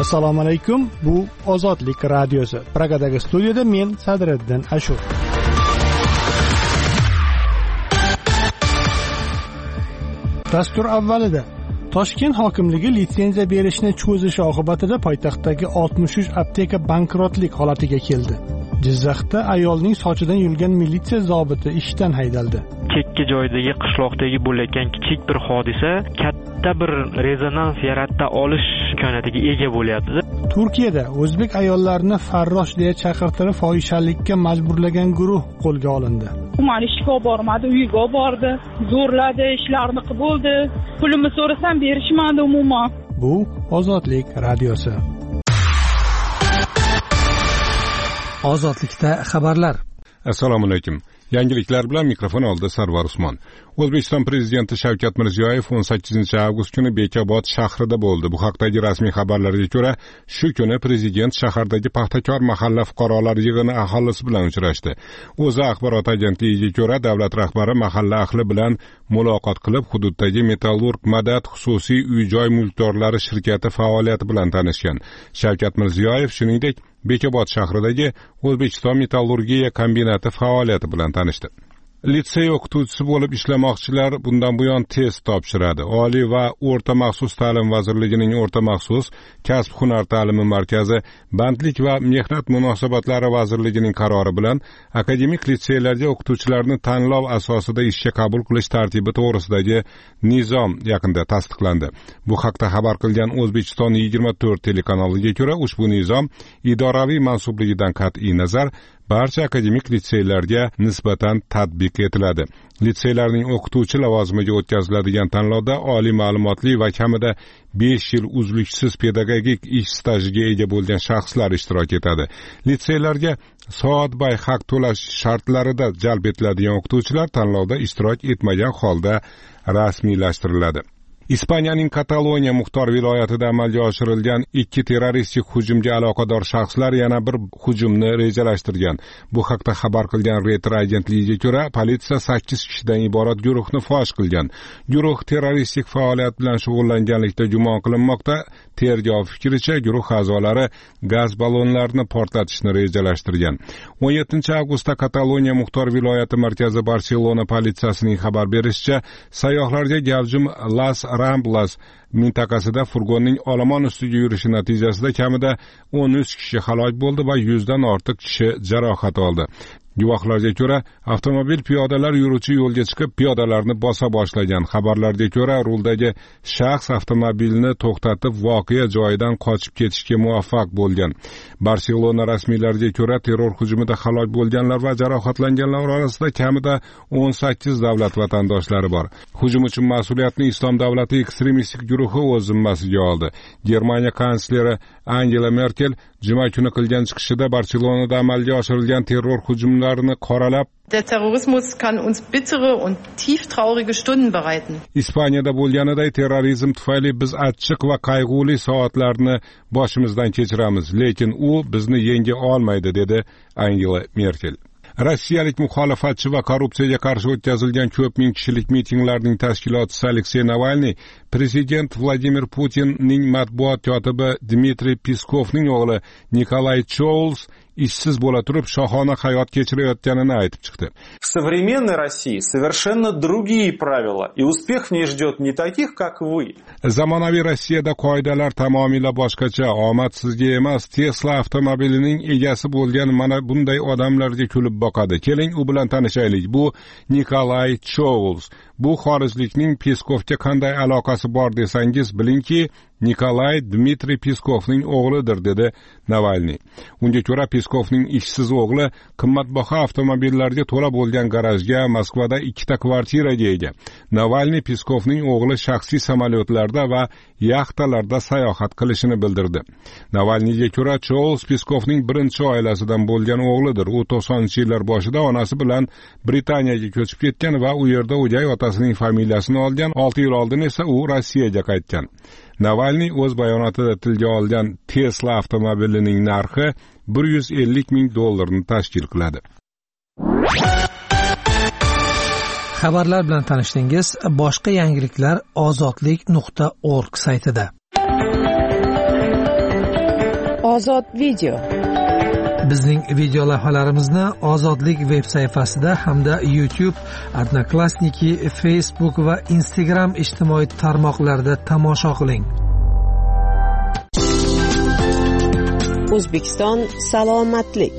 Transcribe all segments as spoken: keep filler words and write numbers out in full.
Assalomu alaykum. Bu Ozodlik radiosi. Pragadagi studiyada men Sadriddin Ashur. Dastur avvalida Toshkent hokimligi litsenziya berishni cho'zishi oqibatida poytaxtdagi oltmish uch apteka bankrotlik holatiga keldi. Jizzaxda ayolning sochidan yulgan militsiya zobiti ishdan haydaldi. Chekka joydagi qishloqdagi bo'layotgan kichik bir hodisa katta bir rezonans yarata olish imkoniyatiga ega bo'lyapti. Turkiyada o'zbek ayollarini farrosh deya chaqirtirib fohishalikka majburlagan guruh qo'lga olindi. Umar ishga bormadi, uyga bordi, zo'rladi, ishlarni qilib bo'ldi. Pulimni so'rasam berishmadi umuman. Bu Ozodlik radiosi. Ozodlikda xabarlar. Assalomu alaykum. Yangiliklar bilan mikrofon oldida Sarvar Usmon. O'zbekiston prezidenti Shavkat Mirziyoyev o'n sakkizinchi avgust kuni Bekobod shahrida bo'ldi. Bu haqdagi rasmiy xabarlarga ko'ra, shu kuni prezident shahardagi Paxtakor mahalla fuqarolar yig'ini aholisi bilan uchrashdi. O'za axborot agentligiga ko'ra, davlat rahbari mahalla ahli bilan muloqot qilib, hududdagi Metallurg Madad xususiy uy-joy mulkdorlari shirkati faoliyati bilan tanishgan. Shavkat Mirziyoyev shuningdek Bekobod shahridagi O'zbekiston metallurgiya kombinati faoliyati bilan tanishdi. Litsey o'qituvchisi bo'lib ishlamoqchilar bundan buyon test topshiradi. Oliy va o'rta maxsus ta'lim vazirligining o'rta maxsus kasb hunar ta'limi markazi bandlik va mehnat munosabatlari vazirligining qarori bilan akademik litseylarga o'qituvchilarni tanlov asosida ishga qabul qilish tartibi to'g'risidagi nizom yaqinda tasdiqlandi. Bu haqda xabar qilgan O'zbekiston yigirma to'rt telekanaliga ko'ra, ushbu nizom idoraviy mansubligidan qat'iy nazar barcha akademik litseylarga nisbatan tatbiq etiladi. Litseylarning o'qituvchi lavozimiga o'tkaziladigan tanlovda oliy ma'lumotli va kamida besh yil uzluksiz pedagogik ish stajiga ega bo'lgan shaxslar ishtirok etadi. Litseylarga soatbay haq to'lash shartlarida jalb etiladigan o'qituvchilar tanlovda ishtirok etmagan holda rasmiylashtiriladi. Ispaniyaning Kataloniya muxtor viloyatida amalga oshirilgan ikki terroristik hujumga aloqador shaxslar yana bir hujumni rejalashtirgan. Bu haqda xabar qilgan Reuters agentligiga ko'ra, politsiya sakkiz kishidan iborat guruhni fosh qilgan. Guruh terroristik faoliyat bilan shug'ullanganlikda gumon qilinmoqda. Tergov fikricha, guruh a'zolari gaz ballonlarini portlatishni rejalashtirgan. o'n yettinchi avgustda Kataloniya muxtor viloyati markazi Barselona politsiyasining xabar berishicha, sayyohlarga gavjum Las Ramblas mintaqasida furgonning olomon ustiga yurishi natijasida kamida o'n uch kishi halok bo'ldi va yuzdan ortiq kishi jarohat oldi. Guvohlarga ko'ra, avtomobil piyodalar yuruvchi yo'lga chiqib, piyodalarni bosa boshlagan. Xabarlarga ko'ra, ruldagi shaxs avtomobilni to'xtatib, voqea joyidan qochib ketishga muvaffaq bo'lgan. Barselona rasmiylariga ko'ra, terror hujumida halok bo'lganlar va jarohatlanganlar orasida kamida o'n sakkiz davlat vatandoshlari bor. Hujum uchun mas'uliyatni Islom davlati ekstremistik guruhi o'z zimmasiga oldi. Germaniya kansleri Angela Merkel juma kuni qilgan chiqishida Barselonada amalga oshirilgan terror hujumlarini qoralab, Der Terrorismus kann uns bittere und tief traurige Stunden bereiten. Ispaniyada bo'lganiday terrorizm tufayli biz achchiq va qayg'uli soatlarni boshimizdan kechiramiz, lekin u bizni yenga olmaydi, dedi Angela Merkel. Rossiyalik muxolifatchi va korrupsiyaga qarshi o'tkazilgan ko'p ming kishilik mitinglarning tashkilotchisi Aleksey Navalniy prezident Vladimir Putinning matbuot kotibi Dmitriy Peskovning o'g'li Nikolay Chouls ishsiz bo'la turib shohona hayot kechirayotganini aytib chiqdi. В современной России совершенно другие правила, и успех в ней ждет не таких, как вы. Zamonaviy Rossiyada qoidalar tamomila boshqacha. Omad sizga emas, Tesla avtomobilining egasi bo'lgan mana bunday odamlarga kulib boqadi. Keling, u bilan tanishaylik. Bu Nikolay Chouls. Bu xorijlikning Peskovga qanday aloqasi bor desangiz, bilingki, Nikolay Dmitriy Peskovning o'g'lidir, dedi Navalniy. Unga ko'ra, Peskovning ishsiz o'g'li qimmatbaho avtomobillarga to'la bo'lgan garajga Moskvada ikkita kvartiraga ega. Navalniy Peskovning o'g'li shaxsiy samolyotlarda va yaxtalarda sayohat qilishini bildirdi. Navalniyga ko'ra, Chouls Peskovning birinchi oilasidan bo'lgan o'g'lidir. U to'qsoninchi yillar boshida onasi bilan Britaniyaga ko'chib ketgan va u yerda o'gay otasining familiyasini olgan. olti yil oldin esa u Rossiyaga qaytgan. Navalniy o'z bayonotida tilga olgan Tesla avtomobilining narxi bir yuz ellik ming dollarni tashkil qiladi. Xabarlar bilan tanishdingiz. Boshqa yangiliklar ozodlik nuqta org saytida. Ozod video. Bizning video lavhalarimizni Ozodlik veb sayfasida hamda YouTube, Odnoklassniki, Facebook va Instagram ijtimoiy tarmoqlarida tomosha qiling. O'zbekiston salomatlik.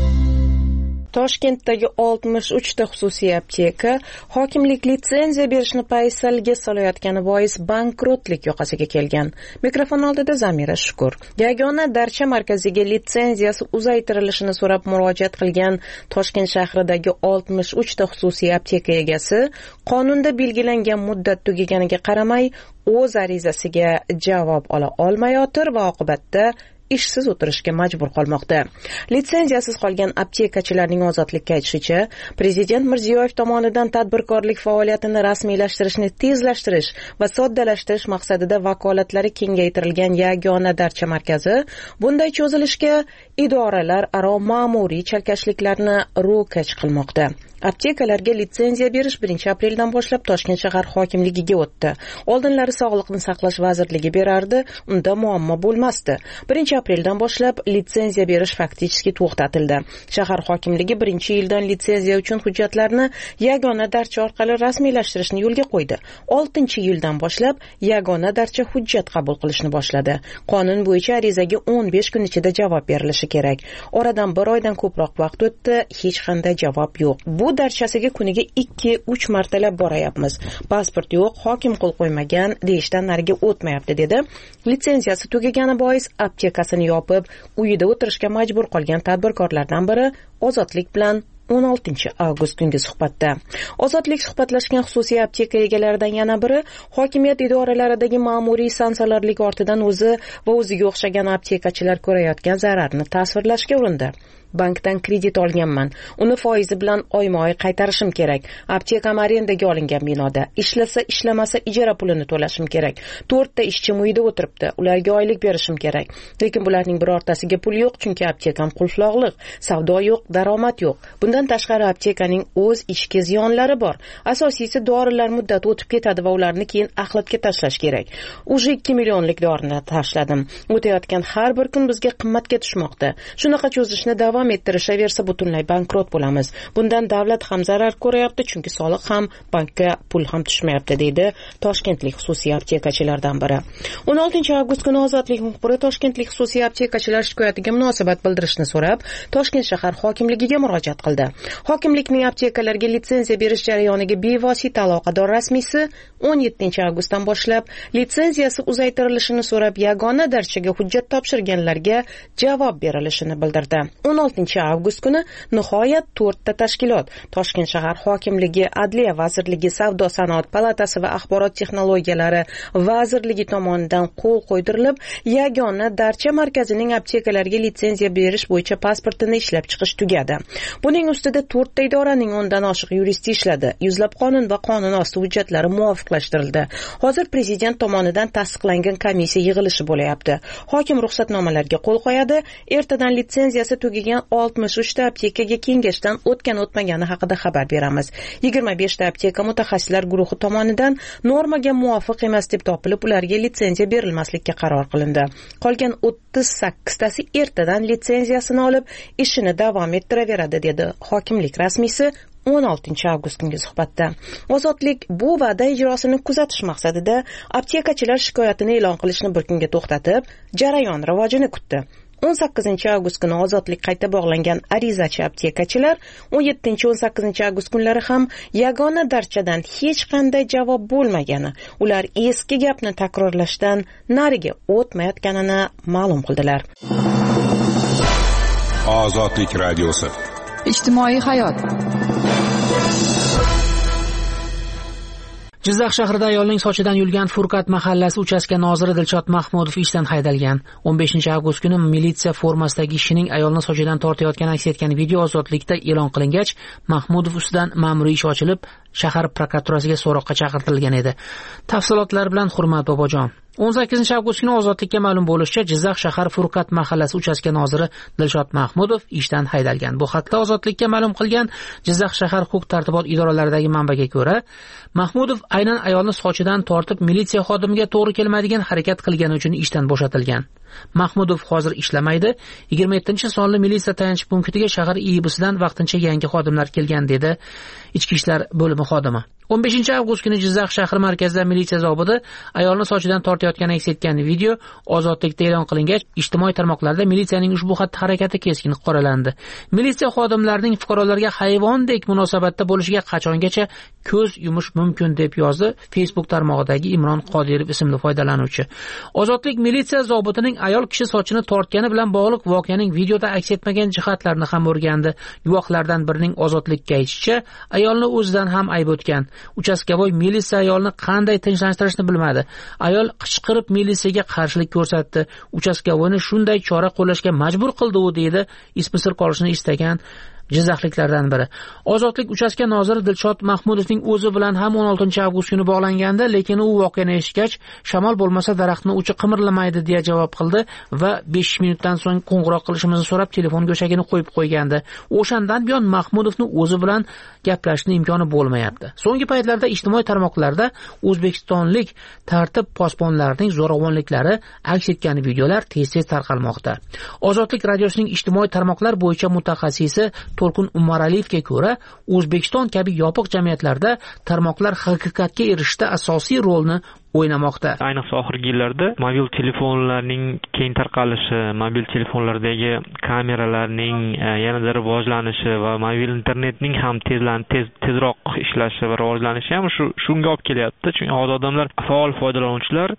Toshkentdagi oltmish uch ta xususiy apteka hokimlik litsenziya berishni paysalga solayotgani bois bankrotlik yoqasiga kelgan. Mikrofon oldida Zamira Shukur. Yagona darcha markaziga litsenziyasi uzaytirilishini so'rab murojaat qilgan Toshkent shahridagi oltmish uch ta xususiy apteka egasi qonunda belgilangan muddat tugaganiga qaramay o'z arizasiga javob ola olmayotir va oqibatda ishsiz o'tirishga majbur qolmoqda. Litsenziyasiz qolgan aptekachilarning ozodlikka aytishicha, Prezident Mirziyoyev tomonidan tadbirkorlik faoliyatini rasmiylashtirishni tezlashtirish va soddalashtirish maqsadida vakolatlari kengaytirilgan yagona darcha markazi bunday cho'zilishga idoralar aro ma'muriy chalkashliklarni ro'kach qilmoqda. Aptekalarga litsenziya berish birinchi apreldan boshlab Toshkent shahar hokimligiga o'tdi. Oldinlari Sog'liqni saqlash vazirligi berardi, unda muammo bo'lmasdi. birinchi apreldan boshlab litsenziya berish faktiski to'xtatildi. Shahar hokimligi birinchi yildan litsenziya uchun hujjatlarni yagona darcha orqali rasmiylashtirishni yo'lga qo'ydi. oltinchi yildan boshlab yagona darcha hujjat qabul qilishni boshladi. Qonun bo'yicha arizaga o'n besh kun ichida javob berilishi kerak. Oradan bir oydan ko'proq vaqt o'tdi, hech qanday javob yo'q. Bu darchasiga kuniga ikki uch martalab borayapmiz. Pasport yo'q, hokim qo'l qo'ymagan, deyishdan nariga o'tmayapti dedi. Litsenziyasi tugagani bois aptekasini yopib, uyida o'tirishga majbur qolgan tadbirkorlardan biri Ozodlik bilan o'n oltinchi avgust kungi suhbatda. Ozodlik suhbatlashgan xususiy apteka egalaridan yana biri hokimiyat idoralaridagi ma'muriy sanksiyalarlik ortidan o'zi va o'ziga o'xshagan aptekachilar ko'rayotgan zararni tasvirlashga urindi. Bankdan kredit olganman. Uni foizi bilan oyma-oy qaytarishim kerak. Aptekam arendaga olingan binoda. Ishlasa, ishlamasa ijara pulini to'lashim kerak. to'rtta ishchim uyda o'tiribdi. Ularga oylik berishim kerak. Lekin bularning birortasiga pul yo'q, chunki aptekam qulfloqliq. Savdo yo'q, daromad yo'q. Bundan tashqari aptekaning o'z ichki ziyonlari bor. Asosiysi dorilar muddati o'tib ketadi va ularni keyin axlatga tashlash kerak. Uje ikki millionlik dorini tashladim. O'tayotgan har bir kun bizga qimmatga tushmoqda. Shunaqa cho'zishni davom ettirishaversa butunlay bankrot bo'lamiz. Bundan davlat ham zarar ko'rayapti, chunki soliq ham, bankka pul ham tushmayapti, deydi toshkentlik xususiy aptekachilardan biri. o'n oltinchi avgust kuni Ozodlik muxbiri toshkentlik xususiy aptekachilar shikoyatiga munosabat bildirishni so'rab, Toshkent shahar hokimligiga murojaat qildi. Hokimlikning aptekalarga litsenziya berish jarayoniga bevosita aloqador rasmiysi o'n yettinchi avgustdan boshlab litsenziyasi uzaytirilishini so'rab yagona darchaga hujjat topshirganlarga javob berilishini bildirdi. o'n oltinchi avgust kuni nihoyat to'rtta tashkilot Toshkent shahar hokimligi, Adliya vazirligi, Savdo sanoat palatasi va axborot texnologiyalari vazirligi tomonidan qo'l qo'ydirilib, yagona darcha markazining aptekalarga litsenziya berish bo'yicha pasportini ishlab chiqish tugadi. Buning ustida to'rtta idoraning o'ndan oshiq yuristi ishladi. Yuzlab qonun va qonun osti hujjatlari muvofiqlashtirildi. Hozir prezident tomonidan tasdiqlangan komissiya yig'ilishi bo'layapti. Hokim ruxsatnomalarga qo'l qo'yadi. Ertadan litsenziyasi tugagan oltmish uch ta aptekaga kengashdan o'tgan o'tmagani haqida xabar beramiz. yigirma besh ta apteka mutaxassislar guruhi tomonidan normaga muvofiq emas deb topilib, ularga litsenziya berilmaslikka qaror qilindi. Qolgan o'ttiz sakkiztasi ertadan litsenziyasini olib, ishini davom ettiraveradi, dedi hokimlik rasmiysi o'n oltinchi avgust kungi suhbatda. Ozodlik bu va'da ijrosini kuzatish maqsadida aptekachilar shikoyatini e'lon qilishni bir kunga to'xtatib, jarayon rivojini kutdi. o'n sakkizinchi avgust kuni Ozodlik qayta bog'langan arizachi aptekachilar o'n yettinchi o'n sakkizinchi avgust kunlari ham yagona darchadan hech qanday javob bo'lmagani, ular eski gapni takrorlashdan nariga o'tmayotganini ma'lum qildilar. Ozodlik radiosi. Ijtimoiy hayot. Jizzax shahrida ayolning sochidan yulgan Furqat mahallasi uchastka noziri Dilshod Mahmudov ishdan haydalgan. o'n beshinchi avgust kuni militsiya formasidagi kishining ayolning sochidan tortayotgani aks etgan video Ozodlikda e'lon qilingach, Mahmudov ustidan ma'muriy ish ochilib, shahar prokuraturasiga so'roqqa chaqirtirilgan edi. Tafsilotlar bilan Hurmat Bobojon. o'n sakkizinchi avgust kuni Ozodlikka ma'lum bo'lishicha, Jizzax shahar Furqat mahallasi uchastka noziri Dilshod Mahmudov ishdan haydalgan. Bu haqda Ozodlikka ma'lum qilgan Jizzax shahar huquq-tartibot idoralaridagi manbaga ko'ra, Mahmudov aynan ayolni sochidan tortib militsiya xodimiga to'g'ri kelmaydigan harakat qilgani uchun ishdan bo'shatilgan. Mahmudov hozir ishlamaydi. yigirma yettinchi sonli militsiya tayanch punktiga shahar I I B'sidan vaqtincha yangi xodimlar kelgan, dedi Ichki ishlar bo'limi xodimi. o'n beshinchi avgust kuni Jizzax shahar markazida militsiya zobiti ayolni sochidan tortayotgani aks etgan video Ozodlikda e'lon qilingach, ijtimoiy tarmoqlarda militsiyaning ushbu xatti-harakati keskin qoralandi. Militsiya xodimlarining fuqarolarga hayvondek munosabatda bo'lishiga qachongacha ko'z yumish mumkin, deb yozdi Facebook tarmog'idagi Imron Qodirov ismli foydalanuvchi. Ozodlik militsiya zobitining ayol kishi sochini tortgani bilan bog'liq voqeaning videoda aks etmagan jihatlarini ham o'rgandi. Guvohlardan birining Ozodlikka aytishicha, ayolni o'zidan ham ayb o'tgan. Uchastkavoy militsiya ayolni qanday tinchlantirishni bilmadi. Ayol qichqirib militsiyaga qarshilik ko'rsatdi. Uchastkavoyni shunday chora qo'llashga majbur qildi, u deydi ismi sir qolishini istagan Jizzaxliklardan biri. Ozodlik uchastka noziri Dilshod Mahmudovning o'zi bilan ham o'n oltinchi avgust kuni bog'langandi, lekin u voqeani eshitgach, shamol bo'lmasa daraxtni uchi qimirlamaydi deya javob qildi va besh minutdan so'ng qo'ng'iroq qilishimizni so'rab telefon go'shagini qo'yib qo'ygandi. O'shandan buyon Mahmudovni o'zi bilan gaplashishning imkoni bo'lmayapti. So'nggi paytlarda ijtimoiy tarmoqlarda o'zbekistonlik tartib posbonlarining zo'ravonliklari aks etgan videolar tez-tez tarqalmoqda. Ozodlik radiosining ijtimoiy tarmoqlar bo'yicha mutaxassisi To'lqin Umaraliyevga ko'ra, O'zbekiston kabi yopiq jamiyatlarda tarmoqlar haqiqatga erishishda asosiy rolni o'ynamoqda. Ayniqsa oxirgi yillarda mobil telefonlarning keng tarqalishi, mobil telefonlardagi kameralarning yanada rivojlanishi va mobil internetning ham tezlan tez tezroq ishlashi va rivojlanishi ham shu shunga olib kelyapti. Chunki hozir odamlar, faol foydalanuvchilar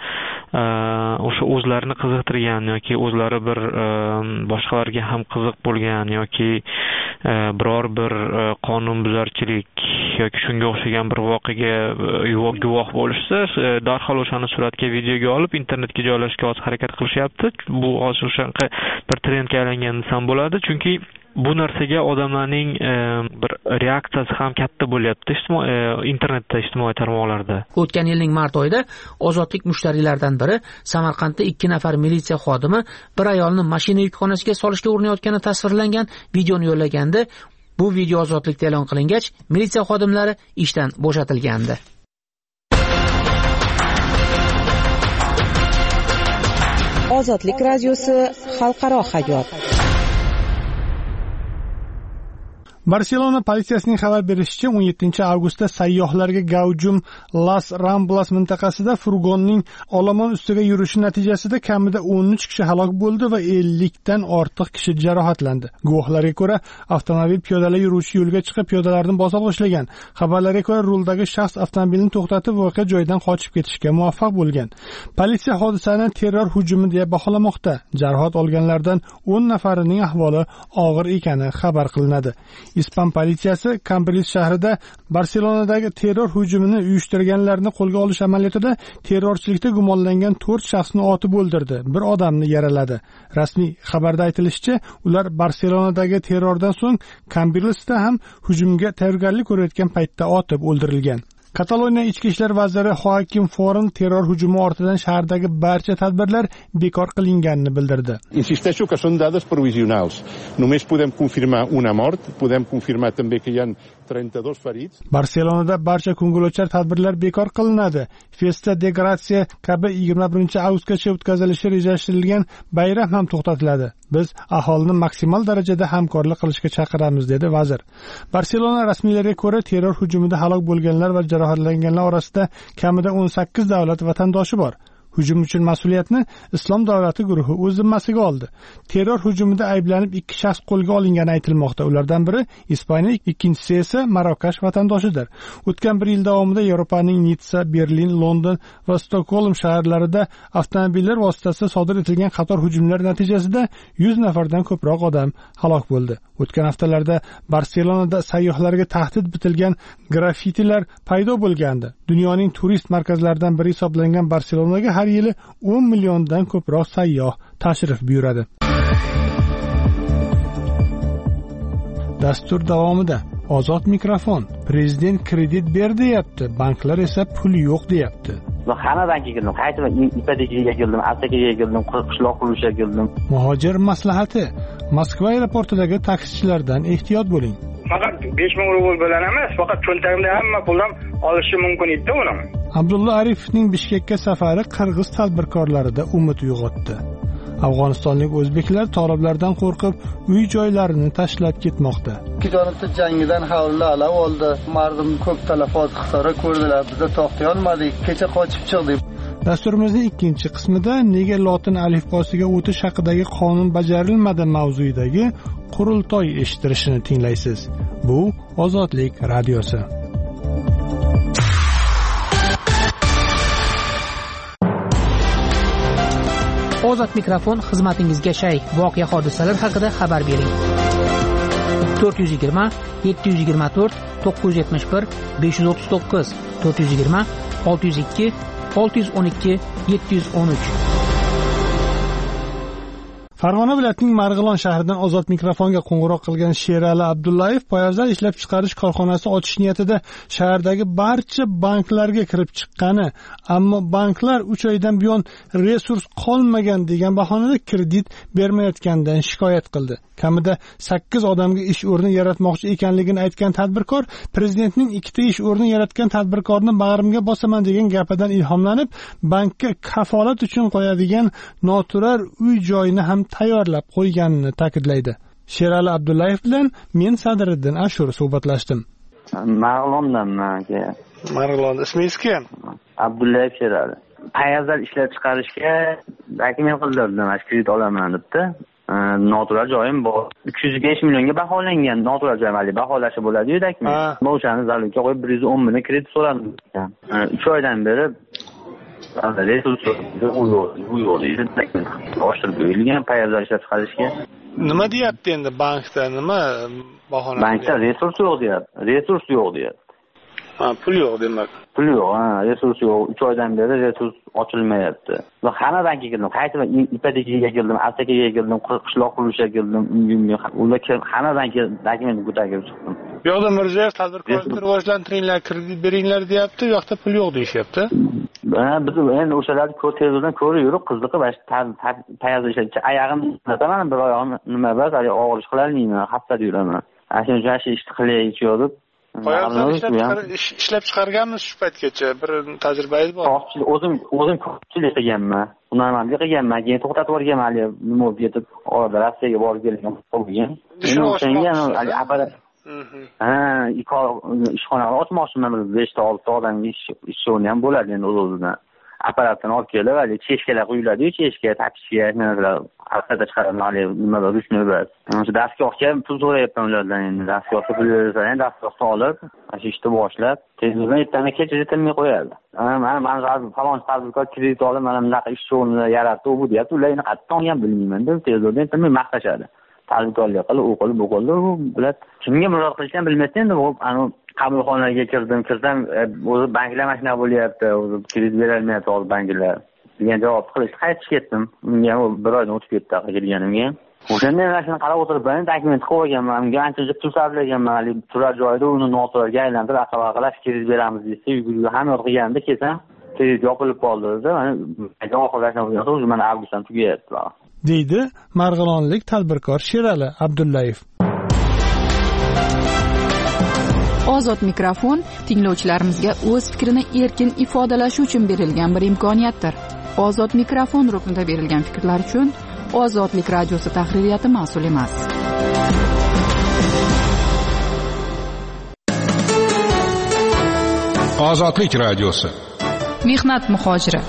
o'sha o'zlarini qiziqtirgan yoki o'zlari bir boshqalarga ham qiziq bo'lgan yoki biror bir qonunbuzarchilik yoki shunga o'xshagan bir voqeaga guvoh bo'lishsa, darhol o'shani suratga, videoga olib internetga joylashga hozir harakat qilishyapti. Bu hozir o'shanqa bir trendga aylangan desam bo'ladi, chunki bu narsaga odamlarning bir reaksiyasi ham katta bo'lyapti internetda, ijtimoiy tarmoqlarda. O'tgan yilning mart oyida Ozodlik mushtariylardan biri Samarqandda ikki nafar militsiya xodimi bir ayolni mashina yukxonasiga solishga urinayotgani tasvirlangan videoni yo'llagandi. Bu video Ozodlikda e'lon qilingach, militsiya xodimlari ishdan bo'shatilgandi. Ozodlik radiosi xalqaro hayot. Barselona politsiyasining xabar berishicha, o'n yettinchi avgustda sayyohlarga gavjum Las Ramblas mintaqasida furgonning olomon ustiga yurishi natijasida kamida o'n uch kishi halok bo'ldi va ellikdan ortiq kishi jarohatlandi. Guvohlarga ko'ra, avtomobil piyodalar yuruvchi yo'lga chiqib piyodalarni bosa boshlagan. Xabarlarga ko'ra, ruldagi shaxs avtomobilni to'xtatib voqea joyidan qochib ketishga muvaffaq bo'lgan. Politsiya hodisani terror hujumi deb baholamoqda. Jarohat olganlardan o'n nafarining ahvoli og'ir ekani xabar qilinadi. Ispan politsiyasi Cambrils shahrida Barselonadagi terror hujumini uyushtirganlarni qo'lga olish amaliyotida terrorchilikda gumonlangan to'rt shaxsni otib o'ldirdi, bir odamni yaraladi. Rasmiy xabarda aytilishicha, ular Barselonadagi terrordan so'ng Cambrilsda ham hujumga tayyorgarlik ko'rayotgan paytda otib o'ldirilgan. Kataloniya ichki ishlar vaziri Joaquim Forn terror hujumi ortidan shahardagi barcha tadbirlar bekor qilinganini bildirdi. Insisteixo que són dades provisionals. Només podem confirmar una mort, podem confirmar també que hi ha trenta-dos ferits. Barselonada barcha ko'ngilochar tadbirlar bekor qilinadi. Fiesta de Gracia kabi yigirma birinchi avgustgacha o'tkazilishi rejalashtirilgan bayram ham to'xtatiladi. Biz aholini maksimal darajada hamkorlik qilishga chaqiramiz, dedi vazir. Barselona rasmiylariga ko'ra, terror hujumida halok bo'lganlar va jarohatlanganlar orasida kamida o'n sakkiz davlat vatandoshi bor. Hujum uchun mas'uliyatni Islom davlati guruhi o'z zimmasiga oldi. Terror hujumida ayblanib ikki shaxs qo'lga olingani aytilmoqda. Ulardan biri Ispaniya, ikkinchisi esa Marokash vatandoshidir. O'tgan bir yil davomida Yevropaning Nitsa, Berlin, London va Stokgolm shaharlarida avtomobillar vositasida sodir etilgan qator hujumlar natijasida yuz nafardan ko'proq odam halok bo'ldi. O'tgan haftalarda Barselonada sayyohlarga tahdid bitilgan grafitilar paydo bo'lgandi. Dunyoning turist markazlaridan biri hisoblangan Barselonaga har yili o'n milliondan ko'proq sayyoh tashrif buyuradi. Dastur davomida Ozod mikrofon. Prezident kredit ber deyapti, banklar esa pul yo'q deyapti. Xanadan keldim, qaytaman Ipadegiga keldim, Asakaga keldim, qishloq qurishga keldim. Muhojir maslahati: Moskva aeroportidagi taksichilardan ehtiyot bo'ling. Faqat besh ming rubl bilan emas, faqat cho'ntagimda hamma puldan olishi mumkin edi uni. Abdulla Aripovning Bishkekka safari qirg'iz tadbirkorlarida umid uyg'otdi. Afg'onistonlik o'zbeklar toliblardan qo'rqib uy joylarini tashlab ketmoqda. Ikki jonibda jangidan havlala oldi. Mardum ko'p talafot xisora ko'rdilar. Biz to'xtay olmadik. Kecha qochib chiqdik. Dasturimizning ikkinchi qismida nega lotin alifbosiga o'tish haqidagi qonun bajarilmadi mavzuidagi qurultoy eshittirishini tinglaysiz. Bu Ozodlik radiosi. Ozod mikrofon xizmatingizga shay. Voqea hodisalar haqida xabar bering. to'rt yuz yigirma yetti yuz yigirma to'rt to'qqiz yuz yetmish bir besh yuz o'ttiz to'qqiz to'rt yuz yigirma olti yuz ikki olti yuz o'n ikki yetti yuz o'n uch. Farg'ona viloyatining Marg'ilon shahridan Ozod mikrofonga qo'ng'iroq qilgan Sherali Abdullayev poyabzal ishlab chiqarish korxonasi ochish niyatida shahardagi barcha banklarga kirib chiqqani, ammo banklar uch oydan buyon resurs qolmagan degan bahonada kredit bermayotganidan shikoyat qildi. Kamida sakkiz odamga ish o'rni yaratmoqchi ekanligini aytgan tadbirkor, prezidentning ikkita ish o'rni yaratgan tadbirkorni bag'rimga bosaman degan gapidan ilhomlanib, bankka kafolat uchun qo'yadigan noturar uy joyini ham tayyorlab qo'yganini ta'kidlaydi. Sherali Abdullayev bilan men Sadriddin Ashur suhbatlashdim. Marg'ilondanman aka. Marg'ilon, ismingiz kim? Abdullayev Sherali. Poyabzal ishlab chiqarishga dokument qildirdim, kredit olaman debdi. Noturar joyim bor. uch yuz besh millionga baholangan noturar joy mali baholashi bo'ladi-yu dokument. O'shani zalga qo'yib bir yuz o'n ming kredit so'radim. uch oydan beri resurs yo'q, oshirib qo'yilgan poyabzal ishlab chiqarishga. Nima deyapti endi bankda, nima bahona? Bankda resurs yo'q deyapti. Resurs yo'q deyapti. Ha, pul yo'q demak. Pul yo'q, ha, resurs yo'q. uch oydan beri resurs ochilmayapti. Va xanadan keldim, qaytaman Ipadegiga keldim, Asakaga keldim, qishloq qurishga keldim. Ular xanadan keldim, dokument ko'tarib chiqdim. Bu yoqda Mirziyoyev tadbirkorlikni rivojlantiringlar, kredit beringlar deyapti, u yoqda pul yo'q deyishyapti. Biz endi o'shalarni ko'rib ko'rib yurib, qiziqib, poyabzal ishlab oyog'im nima bir oyog'im nima bas, hali og'ir ish qilaolmayman, haftada yuraman. Ana shu ishni qilaylik deb poyabzal ishlab chiqarganmiz shu paytgacha. Bir tajribangiz bor? O'zim o'zim ko'pchilik qilganman. Hunarmandlik qilganman. Keyin to'xtatib yuborganman, hali nima bo'lib ketib, orada Rossiyaga borib kelgan bo'lgan. Shunga hali aparat ha, ishxonalar ochmoqchiman, besh ta olti ta odamga ish o'rni ham bo'ladi endi o'z-o'zidan. Apparatni olib kelib, hali cheshkalar quyiladi-yu, cheshka, tapishga, nimalar, albatta chiqariladi, nimalar ruchnoy bas. O'sha dastgohga pul so'rayapman ulardan endi. Dastgohga pul bersa, dastgohni olib, mana shu ishni boshlab, tezlikdan ertaga kecha yetilmay qo'yadi. Mana men hozir falon tadbirkor kredit olib, mana bunaqa ish o'rnini yaratdi, u bu deyapti. Ular endi qattiq ham bilmayman deb tezlikdan ertaga maqtashadi. Tadbirkorlik qilib, u qilib, bu qilib, u bilan kimga murojaat qilishni bilmasdan endi ana qabulxonaga kirdim, kirsam o'zi banklar mashina bo'lyapti, o'zi kredit berolmayapti hozir banklar degan javob qilishdi. Qaytib ketdim. Unga bir oydan o'tib ketdi qilganimga. O'shanda men shuni qarab o'tirib, dokument qo'yib olganman. Unga ancha pul sarflaganman. Hali turar joyda uni noturarga aylantirib, aqaba kredit beramiz desa, yugurib hamma yoq qilganda kelsam, kredit yopilib qoldi. Mana oxirlashdan o'zi mana avgustdan tugayapti. deydi marg'ilonlik tadbirkor Sherali Abdullayev. Ozod mikrofon tinglovchilarimizga o'z fikrini erkin ifodalashi uchun berilgan bir imkoniyatdir. Ozod mikrofon ruknida berilgan fikrlar uchun Ozodlik radiosi tahririyati mas'ul emas. Ozodlik radiosi. Mehnat muhojiri.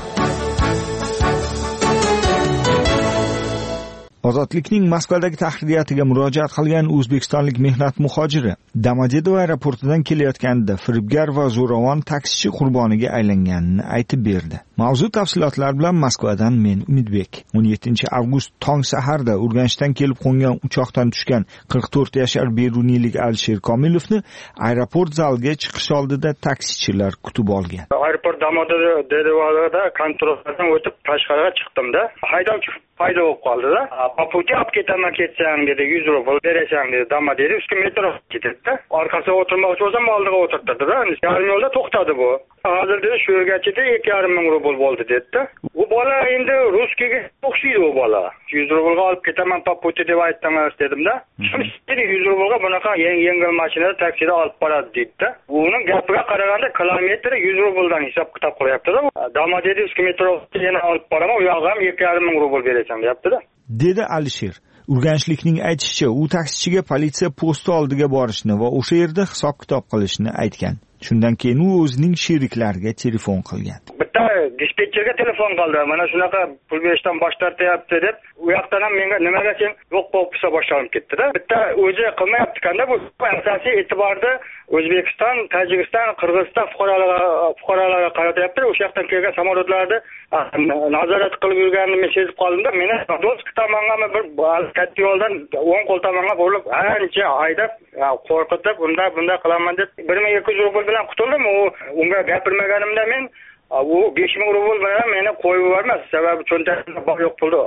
Ozodlikning Moskvadagi tahririyatiga murojaat qilgan o'zbekistonlik mehnat muhojiri Domodedovo aeroportidan kelayotganida firibgar va zo'ravon taksichi qurboniga aylanganini aytib berdi. Mavzu tafsilotlar bilan Moskvadan men Umidbek. o'n yettinchi avgust tong saharda Urganchdan kelib qo'ngan uchoqdan tushgan qirq to'rt yashar beruniylik Alisher Komilovni aeroport zaliga chiqish oldida taksichilar kutib olgan. Aeroport Damodar kontroldan o'tib tashqariga chiqdim-da. Haydovchi paydo bo'lib qoldi-da. Paputi olib ketaman ketsam dedi, yuz rubl berasan dedi. Dama dedi, uch metr ketdi-da. Orqasiga o'tirmoqchi bo'lsam oldiga o'tirtirdi-da. Yarim yo'lda to'xtadi bu. Hozir dedi shu yergacha ikki yarim ming rubl bo'ldi dedi-da. U bola endi ruskiga o'xshaydi u bola. yuz rublga olib ketaman paputi deb aytdingiz dedim-da. Shuni yuz rublga bunaqa yengil mashinada taksida olib boradi dedi-da. Uning gapiga qaraganda kilometri yuz rubldan hisob kitob qilyapti-da. Dama dedi uch metr yana olib boraman, u yoqqa ham ikki yarim ming rubl berasan deyapti-da. Dedi Alisher. Urganchlikning aytishicha, u taksichiga politsiya posti oldiga borishni va o'sha yerda hisob kitob qilishni aytgan. Shundan keyin u o'zining sheriklariga telefon qilgan. Bitta dispetcherga telefon qildi. Mana shunaqa pul berishdan bosh tortyapti deb, u yoqdan ham menga nimaga sen yo'q bo'lib boshlanib ketdi-da. Bitta o'zi qilmayapti-kanda bu asosiy e'tiborni O'zbekiston, Tojikiston, Qirg'iziston fuqarolariga fuqarolariga qaratyapti. O'sha yoqdan kelgan samolyotlarni nazorat qilib yurganini men sezib qoldim-da. Meni do'st tomonga bir katta yo'ldan o'ng qo'l tomonga burilib, ancha haydab, qo'rqitib, unda bunda qilaman deb bir ming ikki yuz rubl bilan qutuldim. U unga gapirmaganimda men u besh ming rubl bilan meni qo'yib yubormas, sababi cho'ntagimda bor yo'q pulni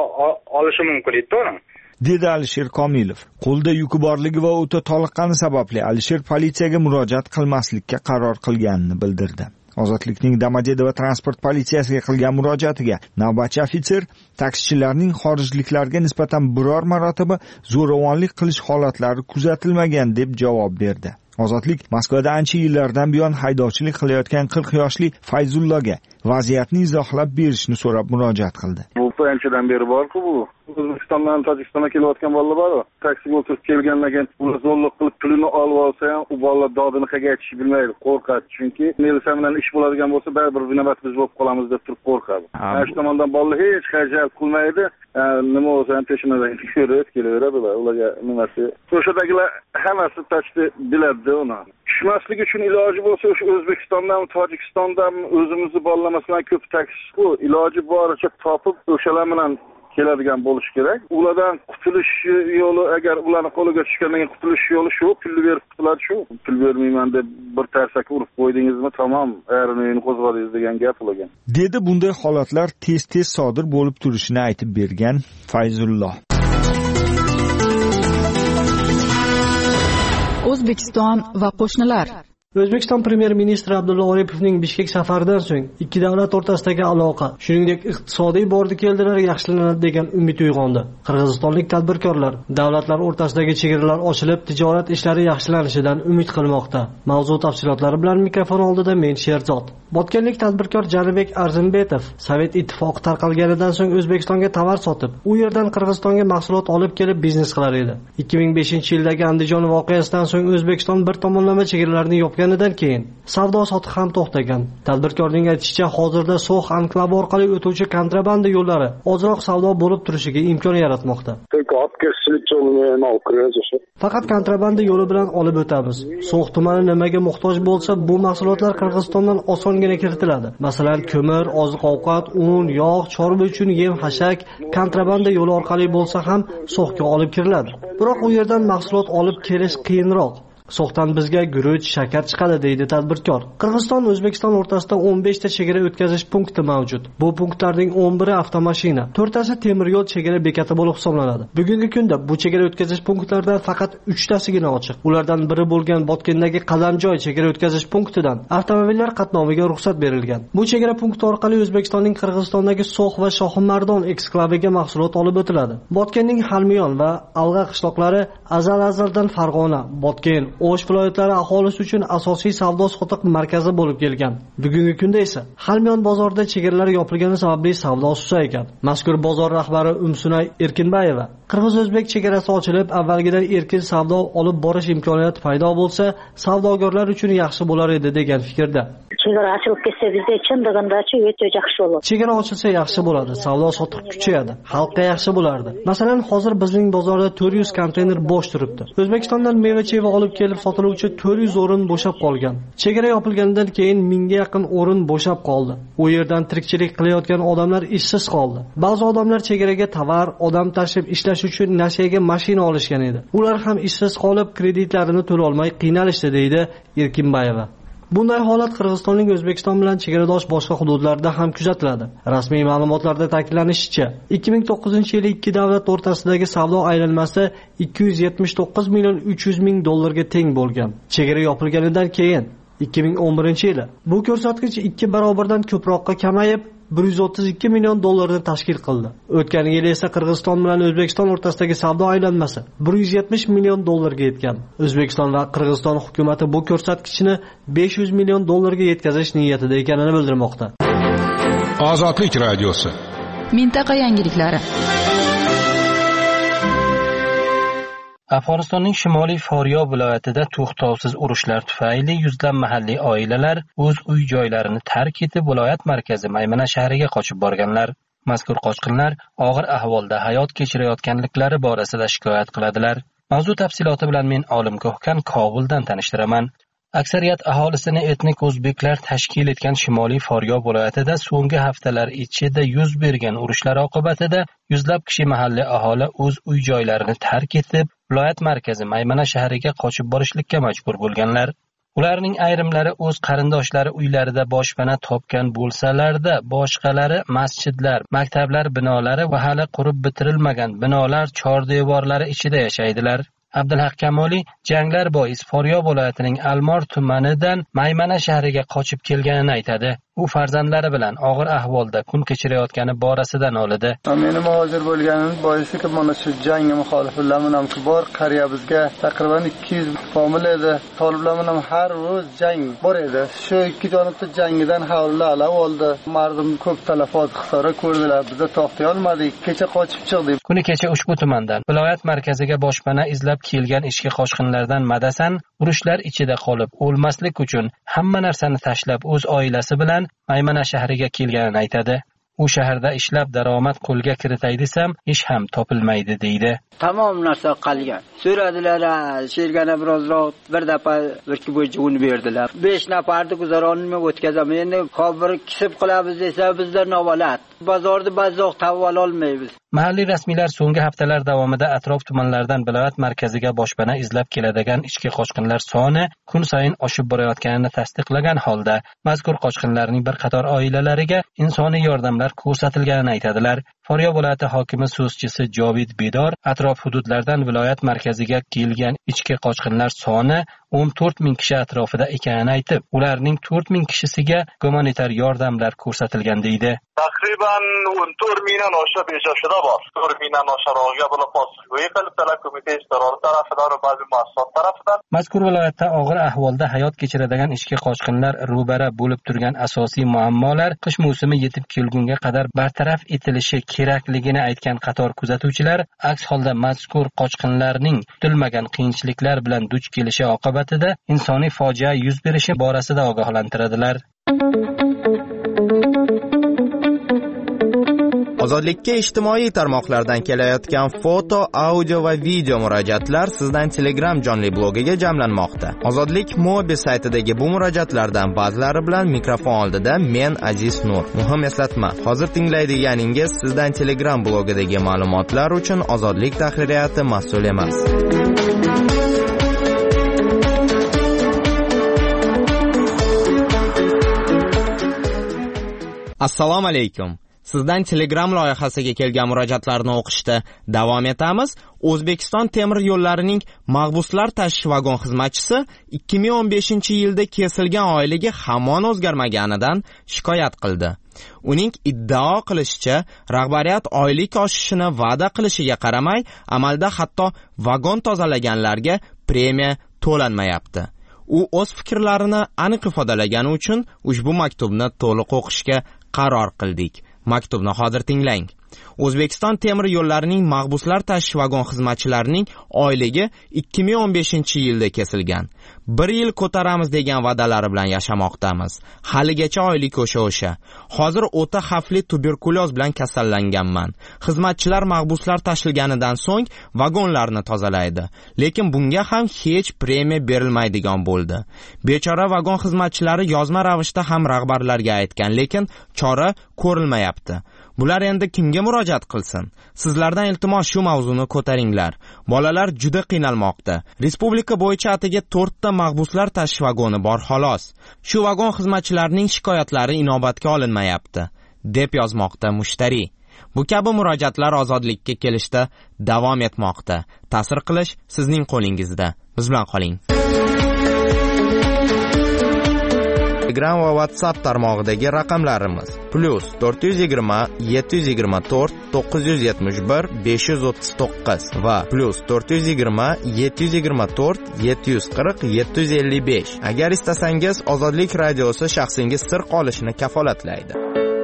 olishi mumkin edi uni. Dedi Alisher Komilov. Qo'lda yuki borligi va o'ta toliqqani sababli Alisher politsiyaga murojaat qilmaslikka qaror qilganini bildirdi. Ozodlikning Domodedovo va transport politsiyasiga qilgan murojaatiga navbatchi ofitser taksichilarning xorijliklarga nisbatan biror marotaba zo'ravonlik qilish holatlari kuzatilmagan deb javob berdi. Ozodlik Moskvada ancha yillardan buyon haydovchilik qilayotgan qirq yoshli Fayzulloga vaziyatni izohlab berishni so'rab murojaat qildi. Bu anchadan beri bor-ku bu. O'zbekistondan Tojikistonga kelayotgan bolalar bor. Taksiga o'tirib kelgandan keyin ular zo'rlik qilib pulini olib olsa ham, u bolalar dodini qayerga aytishni bilmaydi, qo'rqadi. Chunki militsiya bilan ish bo'ladigan bo'lsa, baribir vinobat biz bo'lib qolamiz deb turib qo'rqadi. Mana shu tomondan bolalar hech qancha qilmaydi. Nima bo'lsa ham peshonadan yurib kelaveradilar. Ularga nimasi? O'shadagilar hammasi tashdi biladi uni. Tushmaslik uchun iloji bo'lsa o'sha O'zbekistondan, Tojikistondan o'zimizni bolamasdan ko'p taksi-ku, iloji boricha topib o'shalar bilan keladigan bo'lish kerak. Ulardan qutulish yo'li, agar ularning qo'liga tushgandan keyin qutulish yo'li shu, pul berib qutuladi shu. Pul bermayman deb bir tarsaki urib qo'ydingizmi, tamom, ayrini qo'zg'adingiz degan gap ularga. Dedi bunday holatlar tez-tez sodir bo'lib turishini aytib bergan Fayzulloh. O'zbekiston va qo'shnilar. O'zbekiston premyer ministri Abdulla Oripovning Bishkek safaridan so'ng ikki davlat o'rtasidagi aloqa, shuningdek iqtisodiy bordi-keldilar yaxshilanadi degan umid uyg'ondi. Qirg'izistonlik tadbirkorlar davlatlar o'rtasidagi chegaralar ochilib, tijorat ishlari yaxshilanishidan umid qilmoqda. Mavzu tafsilotlari bilan mikrofon oldida men Sherzod. Botkenlik tadbirkor Janibek Arzimbetov Sovet ittifoqi tarqalganidan so'ng O'zbekistonga tovar sotib, u yerdan Qirg'izistonga mahsulot olib kelib biznes qilar edi. ikki ming beshinchi yildagi Andijon voqeasidan so'ng O'zbekiston bir tomonlama chegaralarni yopganidan keyin savdo sotiq ham to'xtagan. Tadbirkorning aytishicha, hozirda So'x anklavi orqali o'tuvchi kontrabanda yo'llari ozroq savdo bo'lib turishiga imkon yaratmoqda. Faqat kontrabanda yo'li bilan olib o'tamiz. So'x tumani nimaga muhtoj bo'lsa, bu mahsulotlar Qirg'izistondan osongina kiritiladi. Masalan, ko'mir, oziq-ovqat, un, yog', chorva uchun yem-hashak kontrabanda yo'li orqali bo'lsa ham So'xga olib kiriladi. Biroq u yerdan mahsulot olib kelish qiyinroq. So'xdan bizga guruch, shakar chiqadi deydi tadbirkor. Qirg'iziston O'zbekiston o'rtasida o'n besh ta chegara o'tkazish punkti mavjud. Bu punktlarning o'n biri avtomashina, to'rttasi temir yo'l chegara bekati bo'lib hisoblanadi. Bugungi kunda bu chegara o'tkazish punktlardan faqat uchtasigina ochiq. Ulardan biri bo'lgan Botkendagi Qadamjoy chegara o'tkazish punktidan avtomobillar qatnoviga ruxsat berilgan. Bu chegara punkti orqali O'zbekistonning Qirg'izistondagi So'x va Shohimardon eksklaviga mahsulot olib o'tiladi. Botkenning Halmiyon va Alg'a qishloqlari azal-azaldan Farg'ona, Botken, O'sh viloyatlari aholisi uchun asosiy savdo-sotiq markazi bo'lib kelgan. Bugungi kunda esa Halmiyon bozorida chegaralar yopilgani sababli savdo susaygan. Mazkur bozor rahbari Umsunay Erkinbayeva Qirg'iz-o'zbek chegarasi ochilib, avvalgidan erkin savdo olib borish imkoniyati paydo bo'lsa, savdogarlar uchun yaxshi bo'lar edi degan fikrda. Chegara ochilib ketsa bizda chindig'indachi o'ta yaxshi bo'ladi. Chegara ochilsa yaxshi bo'ladi, savdo sotiq kuchayadi, xalqqa yaxshi bo'lardi. Masalan, hozir bizning bozorda to'rt yuz konteyner bo'sh turibdi. O'zbekistondan meva-cheva olib kelib sotiluvchi to'rt yuz o'rin bo'shab qolgan. Chegara yopilganidan keyin mingga yaqin o'rin bo'shab qoldi. U yerdan tirikchilik qilayotgan odamlar ishsiz qoldi. Ba'zi odamlar chegaraga tovar, odam tashib ishlash uchun nashaga mashina olishgan edi. Ular ham ishsiz qolib, kreditlarini to'la olmay qiynalishdi, deydi Erkinbayeva. Bunday holat Qirg'izistonning O'zbekiston bilan chegaradosh boshqa hududlarda ham kuzatiladi. Rasmiy ma'lumotlarda ta'kidlanishicha, ikki ming to'qqizinchi yili ikki davlat o'rtasidagi savdo aylanmasi ikki yuz yetmish to'qqiz million uch yuz ming dollarga teng bo'lgan. Chegara yopilganidan keyin ikki ming o'n birinchi yili bu ko'rsatkich ikki barobardan ko'proqqa kamayib bir yuz o'ttiz ikki million dollarni tashkil qildi. O'tgan yil esa Qirg'iziston bilan O'zbekiston o'rtasidagi savdo aylanmasi bir yuz yetmish million dollarga yetgan. O'zbekiston va Qirg'iziston hukumatı bu ko'rsatkichni besh yuz million dollarga yetkazish niyatida ekanini bildirmoqda. Ozodlik radiosi. Mintaqa yangiliklari. Afg'onistonning Shimoliy Foryob viloyatida to'xtovsiz urushlar tufayli yuzlab mahalliy oilalar o'z uy-joylarini tark etib, viloyat markazi Maymana shahriga qochib borganlar. Mazkur qochqinlar og'ir ahvolda hayot kechirayotganliklari borasida shikoyat qiladilar. Mavzu tafsiloti bilan men Olim Ko'hkan Kobuldan tanishtiraman. Aksariyat aholisini etnik o'zbeklar tashkil etgan Shimoliy Foryob viloyatida so'nggi haftalar ichida yuz bergan urushlar oqibatida yuzlab kishi mahalliy aholi o'z uy-joylarini tark etib, viloyat markazi Maymana shahriga qochib borishlikka majbur bo'lganlar. Ularning ayrimlari o'z qarindoshlari uylarida boshpana topgan bo'lsalarda, boshqalari masjidlar, maktablar binolari va hali qurib bitirilmagan binolar chordevorlari ichida yashaydilar. Abdulhaq Kamoliy janglar bois Foryob viloyatining Almor tumanidan Maymana shahriga qochib kelganini aytadi. U farzandlari bilan og'ir ahvolda kun kechirayotgani borasida nolidi. Meni muhojir bo'lganim boisi ki mana shu jangga muxoliflar bilan bor qariya bizga taqriban ikki yuz famil edi. Toliblar bilan har ro'z jang bor edi. Shu ikki jonibda jangidan havllar alav oldi. Mardum ko'p talafot xisora ko'rdilar. Biz to'xtay olmadik. Kecha qochib chiqdik. Kuni kecha ushbu tumandan viloyat markaziga boshpana izlab kelgan ishchi qochqinlardan Madasan urushlar ichida qolib o'lmaslik uchun hamma narsani tashlab o'z oilasi bilan Maymana shahriga kelganini aytadi. U shaharda ishlab daromad qo'lga kiritay desam, ish ham topilmaydi deydi. Tamom narsa qolgan. So'radilar, shergana birozroq bir dafa bir ikki bo'yicha un berdilar. besh nafarni guzaronini o'tkazaman. Endi qobir kisib qilamiz desa bizlar navolat. Bozorda bazoq tavall olmaymiz. Mahalliy rasmiylar so'nggi haftalar davomida atrof tumanlardan viloyat markaziga boshpana izlab keladigan ichki qochqinlar soni kun sayin oshib borayotganini tasdiqlagan holda, mazkur qochqinlarning bir qator oilalariga insoniy yordamlar ko'rsatilganini aytadilar. Foryob viloyati hokimi so'zchisi Jovid Bedor atrof hududlardan viloyat markaziga kelgan ichki qochqinlar soni o'n to'rt ming kishi atrofida ekanini aytib, ularning to'rt ming kishisiga gumanitar yordamlar ko'rsatilgan deydi. Taqriban o'n to'rt mingdan oshiq beshashida bor. to'rt mingdan oshiqroqga bo'lib postigo'yi qilib talab qo'mita istirori tarafidan va ba'zi mas'ullar tarafidan. Mazkur viloyatda og'ir ahvolda hayot kechiradigan ichki qochqinlar ro'bara bo'lib turgan asosiy muammolar qish mavsumi yetib kelgunga qadar bartaraf etilishi kerakligini aytgan qator kuzatuvchilar, aks holda mazkur qochqinlarning kutilmagan qiyinchiliklar bilan duch kelishi oqibatida insoniy fojia yuz berishi borasida ogohlantiradilar. Ozodlikka ijtimoiy tarmoqlardan kelayotgan foto, audio va video murojaatlar sizdan Telegram jonli blogiga jamlanmoqda. Ozodlik mobil saytidagi bu murojaatlardan ba'zilari bilan mikrofon oldida men Aziz Nur. Muhim eslatma, hozir tinglaydiganingiz sizdan Telegram blogidagi ma'lumotlar uchun Ozodlik tahririyati mas'ul emas. Assalomu alaykum. Sizdan Telegram loyihasiga kelgan murojaatlarni o'qishda davom etamiz. O'zbekiston temir yo'llarining mag'buslar tashish vagon xizmatchisi ikki ming o'n beshinchi yilda kesilgan oyligi hamon o'zgarmaganidan shikoyat qildi. Uning iddao qilishicha, rahbariyat oylik oshishini va'da qilishiga qaramay, amalda hatto vagon tozalaganlarga premiya to'lanmayapti. U o'z fikrlarini aniq ifodalagani uchun ushbu maktubni to'liq o'qishga qaror qildik. Maktubni hozir tinglang. O'zbekiston temir yo'llarining maxbuslar tashish vagon xizmatchilarining oyligi ikki ming o'n beshinchi yilda kesilgan. Bir yil ko'taramiz degan va'dalari bilan yashamoqdamiz. Haligacha oylik o'sha-o'sha. Hozir o'ta xavfli tuberkuloz bilan kasallanganman. Xizmatchilar maxbuslar tashilganidan so'ng vagonlarni tozalaydi. Lekin bunga ham hech premiya berilmaydigan bo'ldi. Bechora vagon xizmatchilari yozma ravishda ham rahbarlarga aytgan, lekin chora ko'rilmayapti. Bular endi kimga murojaat qilsin? Sizlardan iltimos shu mavzuni ko'taringlar. Bolalar juda qiynalmoqda. Respublika bo'yicha atiga to'rtta maxbuslar tashish vagoni bor xolos. Shu vagon xizmatchilarining shikoyatlari inobatga olinmayapti, deb yozmoqda mushtari. Bu kabi murojaatlar ozodlikka kelishda davom etmoqda. Ta'sir qilish sizning qo'lingizda. Biz bilan qoling. Telegram va WhatsApp tarmog'idagi raqamlarimiz plus to'rt yuz yigirma yetti yuz yigirma to'rt to'qqiz yuz yetmish bir besh yuz o'ttiz to'qqiz va plus to'rt yuz yigirma yetti yuz yigirma to'rt yetti yuz qirq yetti yuz ellik besh. Agar istasangiz Ozodlik radiosi shaxsingiz sir qolishini kafolatlaydi.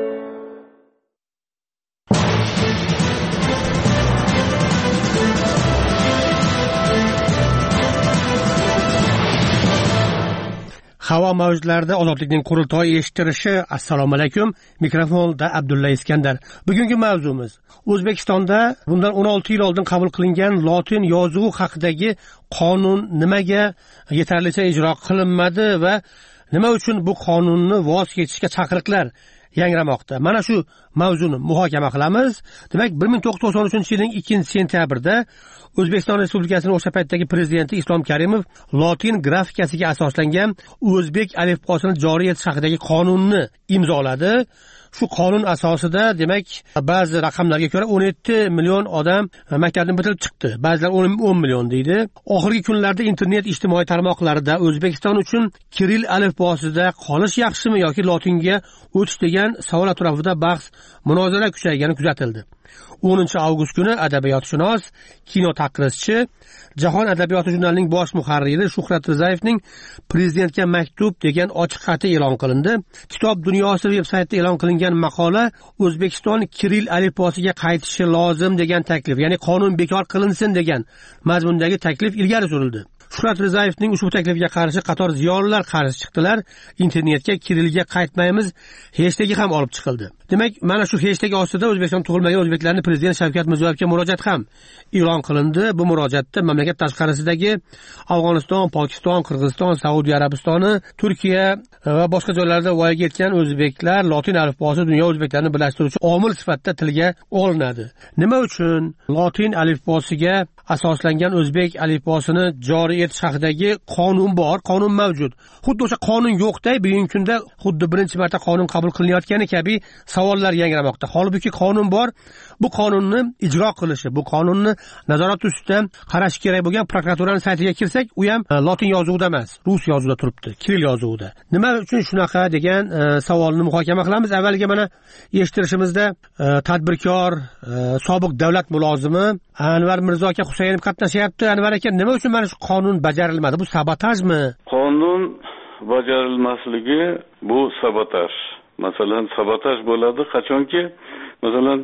Havo mavjlarida ozodlikning qurultoyi eshittirishi. Assalomu alaykum. Mikrofonda Abdulla Iskandar. Bugungi mavzumiz O'zbekistonda bundan o'n olti yil oldin qabul qilingan lotin yozuvi haqidagi qonun nimaga yetarlicha ijro qilinmadi va nima uchun bu qonunni voz kechishga chaqiriqlar yangramoqda. Mana shu mavzuni muhokama qilamiz. Demak, bir ming to'qqiz yuz to'qson uchinchi yilning ikkinchi sentyabrida O'zbekiston Respublikasining o'sha paytdagi prezidenti Islom Karimov lotin grafikasiga asoslangan o'zbek alifbosini joriy etish haqidagi qonunni imzoladi. Shu qonun asosida demak ba'zi raqamlarga ko'ra o'n yetti million odam maktabni bitirib chiqdi. Ba'zilar o'n million deydi. Oxirgi kunlarda internet ijtimoiy tarmoqlarida O'zbekiston uchun kiril alifbosida qolish yaxshimi yoki lotinga o'tish degan savol atrofida bahs munozara kuchaygani kuzatildi. o'ninchi avgust kuni adabiyotshunos, kino taqrizchi, Jahon adabiyoti jurnalining bosh muharriri Shuhrat Rizayevning Prezidentga maktub degan ochiq xati e'lon qilindi. Kitob dunyosi veb-saytida e'lon qilingan maqola O'zbekiston kiril alifbosiga qaytishi lozim degan taklif, ya'ni qonun bekor qilinsin degan mazmundagi taklif ilgari surildi. Shuhrat Rizayevning ushbu taklifiga qarshi qator ziyolilar qarshi chiqdilar. Internetga kirilga qaytmaymiz hashtagi ham olib chiqildi. Demak, mana shu hashtag ostida O'zbekiston tug'ilmagan o'zbeklarning prezident Shavkat Mirziyoyevga murojaat ham e'lon qilindi. Bu murojaatda mamlakat tashqarisidagi Afg'oniston, Pokiston, Qirg'iziston, Saudiya Arabistoni, Turkiya va boshqa joylarda voyaga yetgan o'zbeklar lotin alifbosi dunyo o'zbeklarini birlashtiruvchi omil sifatida tilga olinadi. Nima uchun lotin alifbosiga asoslangan o'zbek alifbosini joriy etish haqidagi qonun bor, qonun mavjud. Xuddi o'sha qonun yo'qday, bugungi kunda xuddi birinchi marta qonun qabul qilinayotgani kabi savollar yangramoqda. Holbuki qonun bor. Bu qonunni ijro qilishi, bu qonunni nazorat ustidan qarash kerak bo'lgan prokuraturaning saytiga kirsak, u ham lotin yozuvida emas, rus yozuvida turibdi, kiril yozuvida. Nima uchun shunaqa degan e, savolni muhokama qilamiz. Avvaliga mana eshittirishimizda e, tadbirkor, e, sobiq davlat mulozimi Anvar Mirzo aka Husaynov qatnashyapti. Anvar aka, nima uchun mana shu qonun bajarilmadi? Bu sabotajmi? Qonun bajarilmasligi bu sabotaj. Masalan, sabotaj bo'ladi qachonki, masalan,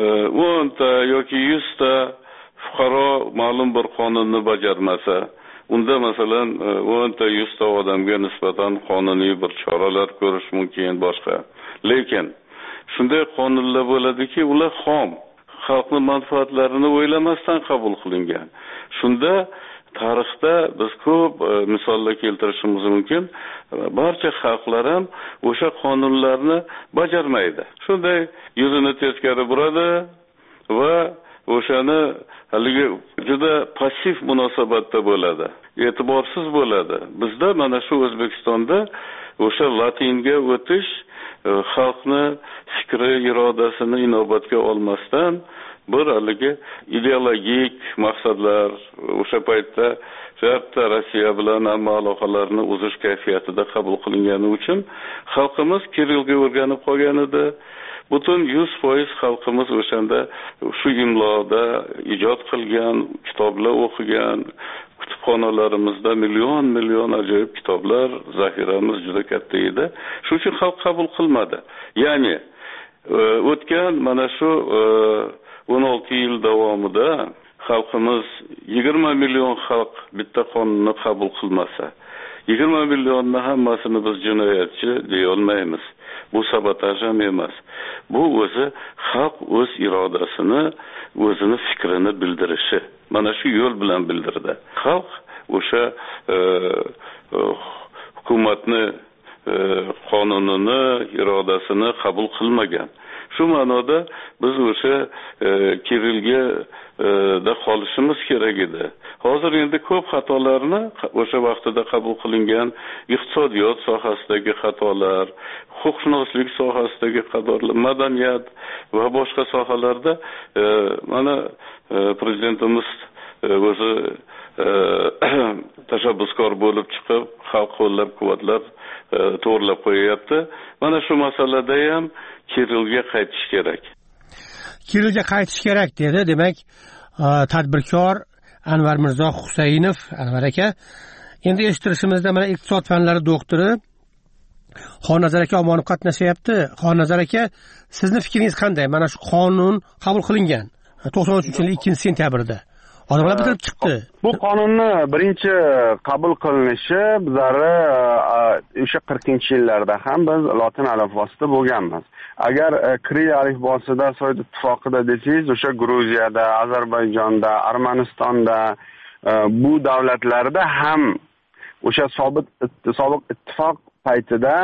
o'nta yoki yuzta fuqaro ma'lum bir qonunni bajarmasa, unda masalan o'nta yuzta odamga nisbatan qonuniy bir choralar ko'rish mumkin boshqa. Lekin shunday qonunlar bo'ladiki, ular xom, xalqni manfaatlarini o'ylamasdan qabul qilingan. Shunda tarixda biz ko'p e, misollar keltirishimiz mumkin. Barcha xalqlar ham o'sha qonunlarni bajarmaydi. Shunday yuzini teskari buradi va o'shani haligi juda passiv munosabatda bo'ladi, e'tiborsiz bo'ladi. Bizda mana shu O'zbekistonda o'sha latinga o'tish e, xalqni fikri, irodasini inobatga olmasdan bir haligi ideologik maqsadlar, o'sha paytda shartta Rossiya bilan hamma aloqalarni uzish kayfiyatida qabul qilingani uchun xalqimiz kirilga o'rganib qolgan edi. Butun yuz foiz xalqimiz o'shanda shu imloda ijod qilgan, kitoblar o'qigan, kutubxonalarimizda million million ajoyib kitoblar zaxiramiz juda katta edi. Shuning uchun xalq qabul qilmadi. Ya'ni o'tgan mana shu o'n olti yil davomida xalqimiz yigirma million xalq bitta qonunni qabul qilmasa, yigirma millionni hammasini biz jinoyatchi deya olmaymiz. Bu sabotaj ham emas. Bu o'zi xalq o'z irodasini, o'zini fikrini bildirishi. Mana shu yo'l bilan bildirdi. Xalq o'sha hukumatni qonunini, irodasini qabul qilmagan. Shu ma'noda biz o'sha Kirillga da qolishimiz kerak edi. Hozir endi ko'p xatolarni o'sha vaqtida qabul qilingan iqtisodiyot sohasidagi xatolar, huquqshunoslik sohasidagi xatolar, madaniyat va boshqa sohalarda mana prezidentimiz o'zi tashabbuskor bo'lib chiqib, xalq qo'llab-quvvatlab to'g'rilab qo'yapti. Mana shu masalada ham Kirillga qaytish kerak. Kirillga qaytish kerak dedi. Demak, tadbirkor Anvar Mirzo Husaynov, Anvar aka, endi eshittirishimizda mana iqtisod fanlari doktori Xonnazar aka Omonov qatnashyapti. Xonnazar aka, sizni fikringiz qanday? Mana shu qonun qabul qilingan to'qson uchinchi yil ikkinchi sentyabrda. Odamlar bitirib chiqdi. Bu qonunni birinchi qabul qilinishi bizlari o'sha qirqinchi yillarda ham biz lotin alifbosida bo'lganmiz. Agar Kirill alifbosida Sovet ittifoqida desangiz, o'sha Gruziyada, Ozarbayjonda, Armanistonda bu davlatlarda ham o'sha sobiq sobiq ittifoq paytida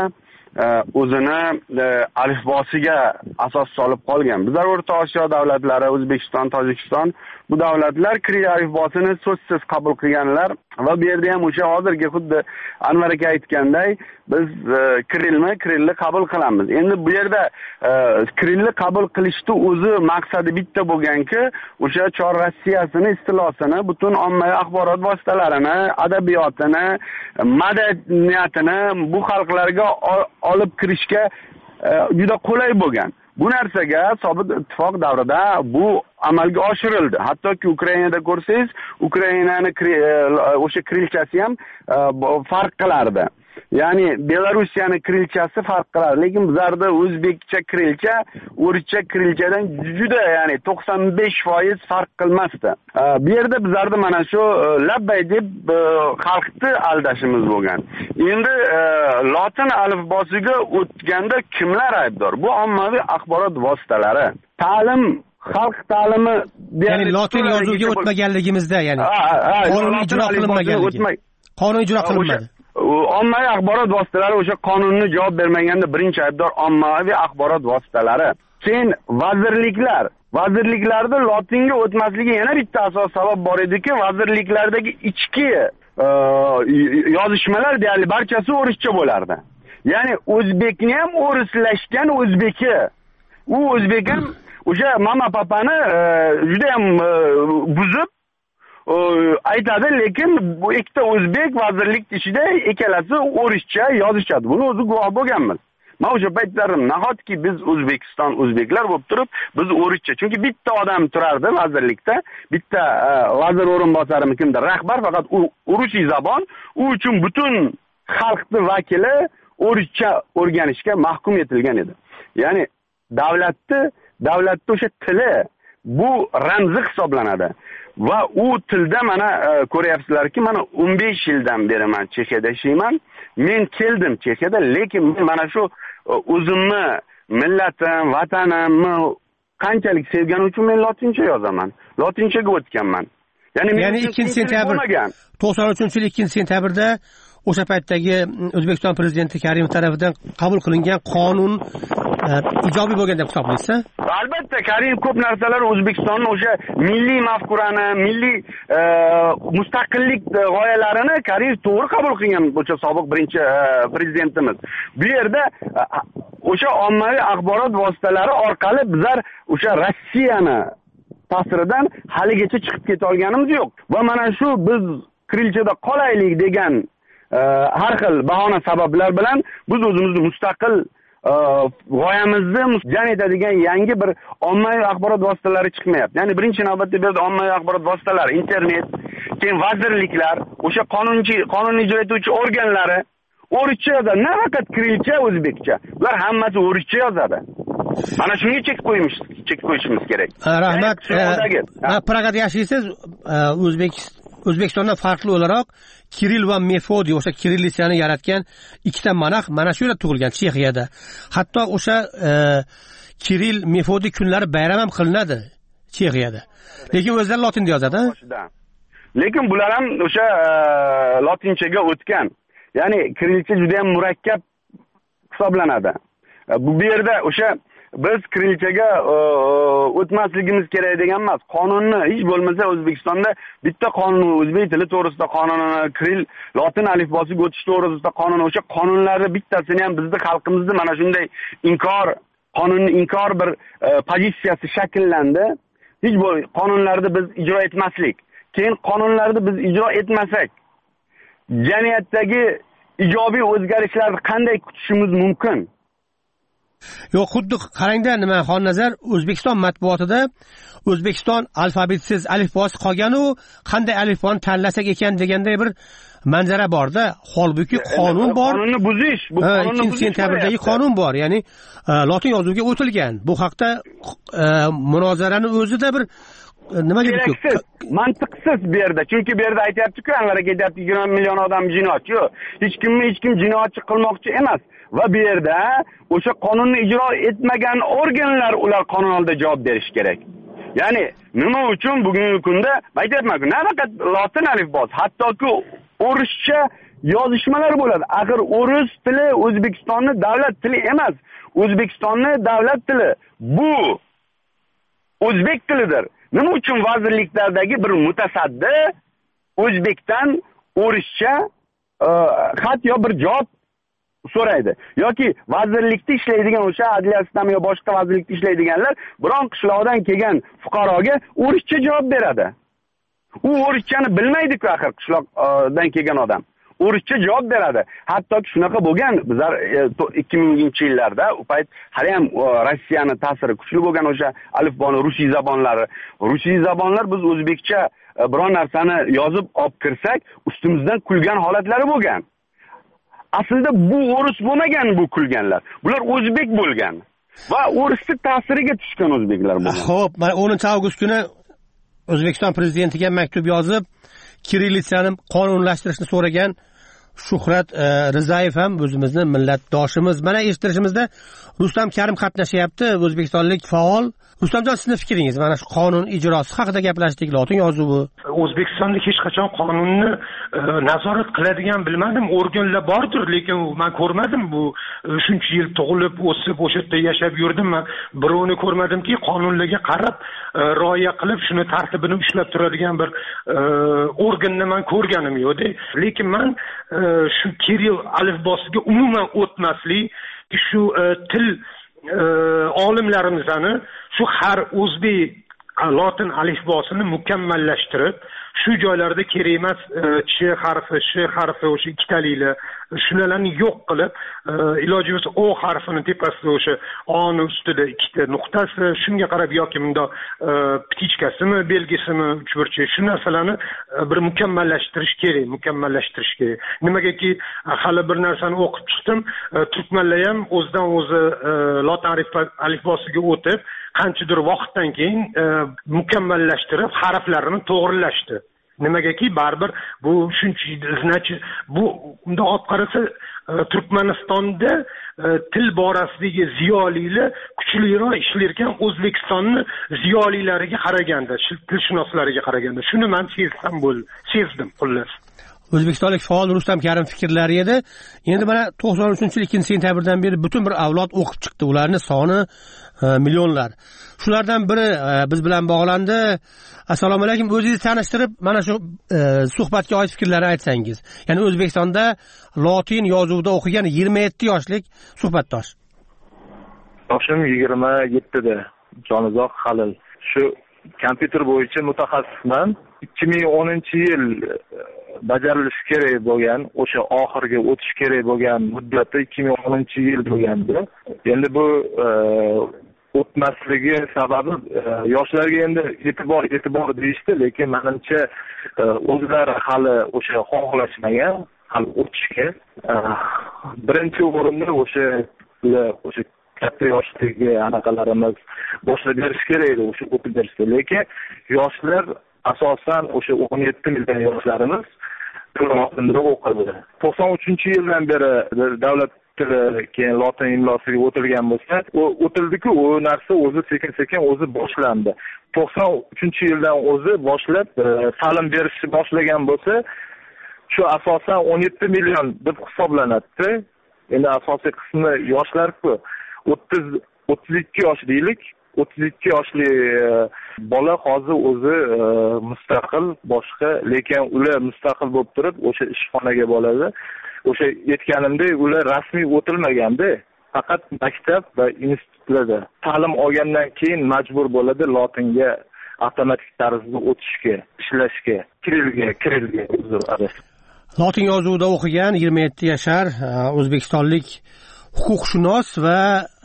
o'zini alifbosiga asos solib qolgan. Bizlar O'rta Osiyo davlatlari, O'zbekiston, Tojikiston bu davlatlar Kirill alifbosini so'zsiz qabul qilganlar va bu yerda ham o'sha hozirgi xuddi Anvar aka aytganday biz Kirillni Kirillni qabul qilamiz. Endi bu yerda Kirillni qabul qilishni o'zi maqsadi bitta bo'lganki, o'sha Chor Rossiyasini istilosini, butun ommaviy axborot vositalarini, adabiyotini, madaniyatini bu xalqlarga olib kirishga juda qulay bo'lgan. Bu narsaga Sovet ittifoq davrida bu amalga oshirildi. Hattoki Ukrainada ko'rsangiz, Ukrainani o'sha kirillchasi ham farq qilardi. Ya'ni Belarusiyani kirillchasi farq qilar, lekin bizlarda o'zbekcha kirillcha, o'rischa kirillchadan juda, ya'ni to'qson besh foiz farq qilmasdi. Bu yerda bizlarda mana shu labbay deb xalqni aldashimiz bo'lgan. Endi lotin alifbosiga o'tganda kimlar aybdor? Bu ommaviy axborot vositalari. Ta'lim, xalq ta'limi, ya'ni lotin yozuviga o'tmaganligimizda, ya'ni qonun ijro qilinmaganligi. Qonun ijro qilinmadi. Ommaviy axborot vositalari o'sha qonunni javob bermaganda birinchi aybdor ommaviy axborot vositalari. Keyin vazirliklar. Vazirliklarda lotinga o'tmasligi yana bitta asos sabab bor ediki, vazirliklardagi ichki yozishmalar deyarli barchasi o'rischa bo'lardi. Ya'ni o'zbekni ham o'rislashgan o'zbeki. U o'zbek ham o'sha mama papani juda ham buzib aytadi, lekin bu ikkita o'zbek vazirlik ichida ikkalasi o'rischa yozishadi. Buni o'zi guvoh bo'lganmiz. Men o'sha paytlarim nahotki biz O'zbekiston o'zbeklar bo'lib turib, biz o'rischa, chunki bitta odam turardi vazirlikda, bitta vazir o'rinbosarimi kimdir, rahbar faqat o'rischa zabon, u uchun butun xalqning vakili o'rischa o'rganishga mahkum etilgan edi. Ya'ni davlatni, davlatning o'sha tili bu ramzi hisoblanadi. Va u tilda mana ko'ryapsizlarki, mana o'n besh yildan beri men Chexiyada yashayman. Men keldim Chexiyada, lekin men mana shu o'zimni, millatim, vatanimni qanchalik sevgani uchun men lotincha yozaman. Lotinchaga o'tganman. Ya'ni men ikkinchi sentyabr to'qson uchinchi yil ikkinchi sentyabrda o'sha paytdagi O'zbekiston prezidenti Karimov tomonidan qabul qilingan qonun ijobiy bo'lgan deb hisoblaysiz? Albatta, Karimov ko'p narsalar O'zbekistonning o'sha milliy mafkurani, milliy mustaqillik g'oyalarini Karimov to'g'ri qabul qilgan o'sha sobiq birinchi prezidentimiz. Bu yerda o'sha ommaviy axborot vositalari orqali bizlar o'sha Rossiyani ta'siridan haligacha chiqib keta olganimiz yo'q. Va mana shu biz kirillchada qolaylik degan har xil bahona sabablar bilan biz o'zimizni mustaqil g'oyamizni jan etadigan yangi bir ommaviy axborot vositalari chiqmayapti. Ya'ni birinchi navbatda bu yerda ommaviy axborot vositalari, internet, keyin vazirliklar, o'sha qonunchi, qonunni ijro etuvchi organlari o'rischa yozadi. Nafaqat kirillcha, o'zbekcha. Ular hammasi o'rischa yozadi. Mana shunga chek qo'yimiz chek qo'yishimiz kerak. Rahmat. Pragada yashaysiz. O'zbek O'zbekistondan farqli o'laroq Kirill va Mefodiy o'sha kirillitsiyani yaratgan ikkita monarx mana shu yerda tug'ilgan, Chexiyada. Hatto o'sha Kirill Mefodiy kunlari bayram ham qilinadi Chexiyada. Lekin o'zlari lotinda yozadi. Lekin bular ham o'sha lotinchaga o'tgan. Ya'ni kirillcha juda ham murakkab hisoblanadi. Bu yerda o'sha biz kirillchaga o'tmasligimiz kerak degan emas. Qonunni hech bo'lmasa O'zbekistonda bitta qonun, o'zbek tili to'g'risida qonunni, kirill lotin alifbosiga o'tish to'g'risida qonun, o'sha qonunlarning bittasini ham bizning xalqimizda mana shunday inkor, qonunni inkor bir pozitsiyasi shakllandi. Hech bo'l qonunlarni biz ijro etmaslik. Keyin qonunlarni biz ijro etmasak, jamiyatdagi ijobiy o'zgarishlarni qanday kutishimiz mumkin? Yo'q, xuddi qarangda nima Xonnazar O'zbekiston matbuotida O'zbekiston alfabetsiz alifbosi qolgan-u, qanday alifboni tanlasak ekan deganday bir manzara borda. Holbuki qonun bor. Qonunni buzish, bu qonunni buzish sentabrdagi qonun bor, ya'ni lotin yozuviga o'tilgan. Bu haqda munozarani o'zida bir nima deydi? Mantiqsiz bu yerda. Chunki bu yerda aytayapti-ku, Anvar aka aytayapti yigirma million odam jinoyatchi. Yo'q, hech kimni hech kim jinoyatchi qilmoqchi emas. Va bu yerda o'sha qonunni ijro etmagan organlar ular qonun oldida javob berish kerak. Ya'ni nima uchun bugungi kunda aytayapman-ku, nafaqat lotin alifbosi, hattoki o'rischa yozishmalar bo'ladi. Axir o'ris tili O'zbekistonning davlat tili emas. O'zbekistonning davlat tili bu o'zbek tilidir. Nima uchun vazirliklardagi bir mutasaddi o'zbekdan o'rischa xat yo bir javob so'raydi yoki vazirlikda ishlaydigan o'sha adliya sistemi yo boshqa vazirlikda ishlaydiganlar biron qishloqdan kelgan fuqaroga o'rischa javob beradi. U o'rischani bilmaydi-ku axir qishloqdan kelgan odam. O'rischa javob beradi. Hattoki shunaqa bo'lgan, bizlar ikki minginchi yillarda u payt hali ham Rossiyani ta'siri kuchli bo'lgan o'sha alifboni rusiy zabonlari. Rusiy zabonlar biz o'zbekcha biron narsani yozib olib kirsak, ustimizdan kulgan holatlari bo'lgan. Aslida bu o'ris bo'lmagan bu kulganlar. Bular o'zbek bo'lgan va o'risning ta'siriga tushgan o'zbeklar bo'lgan. Xo'p, mana o'ninchi avgust kuni O'zbekiston prezidentiga maktub yozib, kirillitsani qonunlashtirishni so'ragan Shuhrat Rizayev ham o'zimizni millatdoshimiz. Mana eshittirishimizda Rustam Karim qatnashyapti, o'zbekistonlik faol. Rustamjon, sizning fikringiz mana shu qonun ijrosi haqida gaplashdik, lotin yozuvi. O'zbekistonda hech qachon qonunni nazorat qiladigan bilmadim, organlar bordir, lekin men ko'rmadim. Bu shuncha yil tug'ilib, o'sib, o'sha yerda yashab yurdim, men birovni ko'rmadimki, qonunlarga qarab, rioya qilib, shuni tartibini ushlab turadigan bir organni men ko'rganim yo'q. Lekin men shu kirill alifbosiga umuman o'tmaslik, shu til olimlarimizni shu har o'zbek lotin alifbosini mukammallashtirib, shu joylarda kerak emas ch harfi, sh harfi o'sha ikkitaliklar shularni yo'q qilib, iloji bo'lsa o harfini tepasida o'sha oni ustida ikkita nuqtasi, shunga qarab yoki bunda ptichkasimi, belgisimi, uchburchak, shu narsalarni bir mukammallashtirish kerak, mukammallashtirish kerak. Nimagaki hali bir narsani o'qib chiqdim, turkmanlar ham o'zidan o'zi lotin alifbosiga o'tib, qanchadir vaqtdan keyin mukammallashtirib, harflarini to'g'rilashdi. Nimagaki baribir bu shuncha znachi bu unda olib qarasa Turkmanistonda til borasidagi ziyolilar kuchliroq ishlarkan O'zbekistonni ziyolilariga qaraganda, tilshunoslariga qaraganda. Shuni men sezsam bo'ldi, sezdim xullas. O'zbekistonlik faol Rustam Karim fikrlari edi. Endi mana to'qson uchinchi yil ikkinchi sentyabrdan beri butun bir avlod o'qib chiqdi. Ularning soni millionlar. Shulardan biri biz bilan bog'landi. Assalomu alaykum, o'zingizni tanishtirib, mana shu suhbatga oid fikrlarni aytsangiz. Ya'ni O'zbekistonda lotin yozuvida o'qigan yigirma yetti yoshlik suhbatdosh. Yoshim yigirma yettida, Jonizoq Halil. Shu kompyuter bo'yicha mutaxassisman. ikki ming o'ninchi yil bajarilishi kerak bo'lgan, o'sha oxirgi o'tish kerak bo'lgan muddatda ikki ming o'ninchi yil bo'lgandi. Endi bu o'tmasligi sababi yoshlarga endi e'tibor e'tibor deyishdi, lekin menimcha o'zlari hali o'sha xohlashmagan, hali o'tishga. Birinchi o'rinda o'sha o'sha katta yoshdagi anaqalarimiz boshlab berish kerak edi o'sha o'qib berishda. Lekin yoshlar asosan o'sha o'n yetti million yoshlarimiz tilda o'qidi. to'qson uchinchi yildan beri davlat tili keyin lotin imlosiga o'tilgan bo'lsa, u o'tildi-ku, u narsa o'zi sekin-sekin o'zi boshlandi. to'qson uchinchi yildan o'zi boshlab ta'lim berishni boshlagan bo'lsa, shu asosan o'n yetti million deb hisoblanadi. Endi asosiy qismi yoshlar-ku. o'ttiz o'ttiz ikki yosh deylik. o'ttiz ikki yoshli bola hozir o'zi mustaqil boshqa, lekin ular mustaqil bo'lib turib o'sha ishxonaga bo'ladi. O'sha aytganimdek, ular rasmiy o'tilmaganda, faqat maktab va institutlarda ta'lim olgandan keyin majbur bo'ladi lotinga avtomatik tarzda o'tishga, ishlashga, kirilga, kirilga uzr adashib. Lotin yozuvida o'qigan yigirma yetti yashar o'zbekistonlik huquqshunos va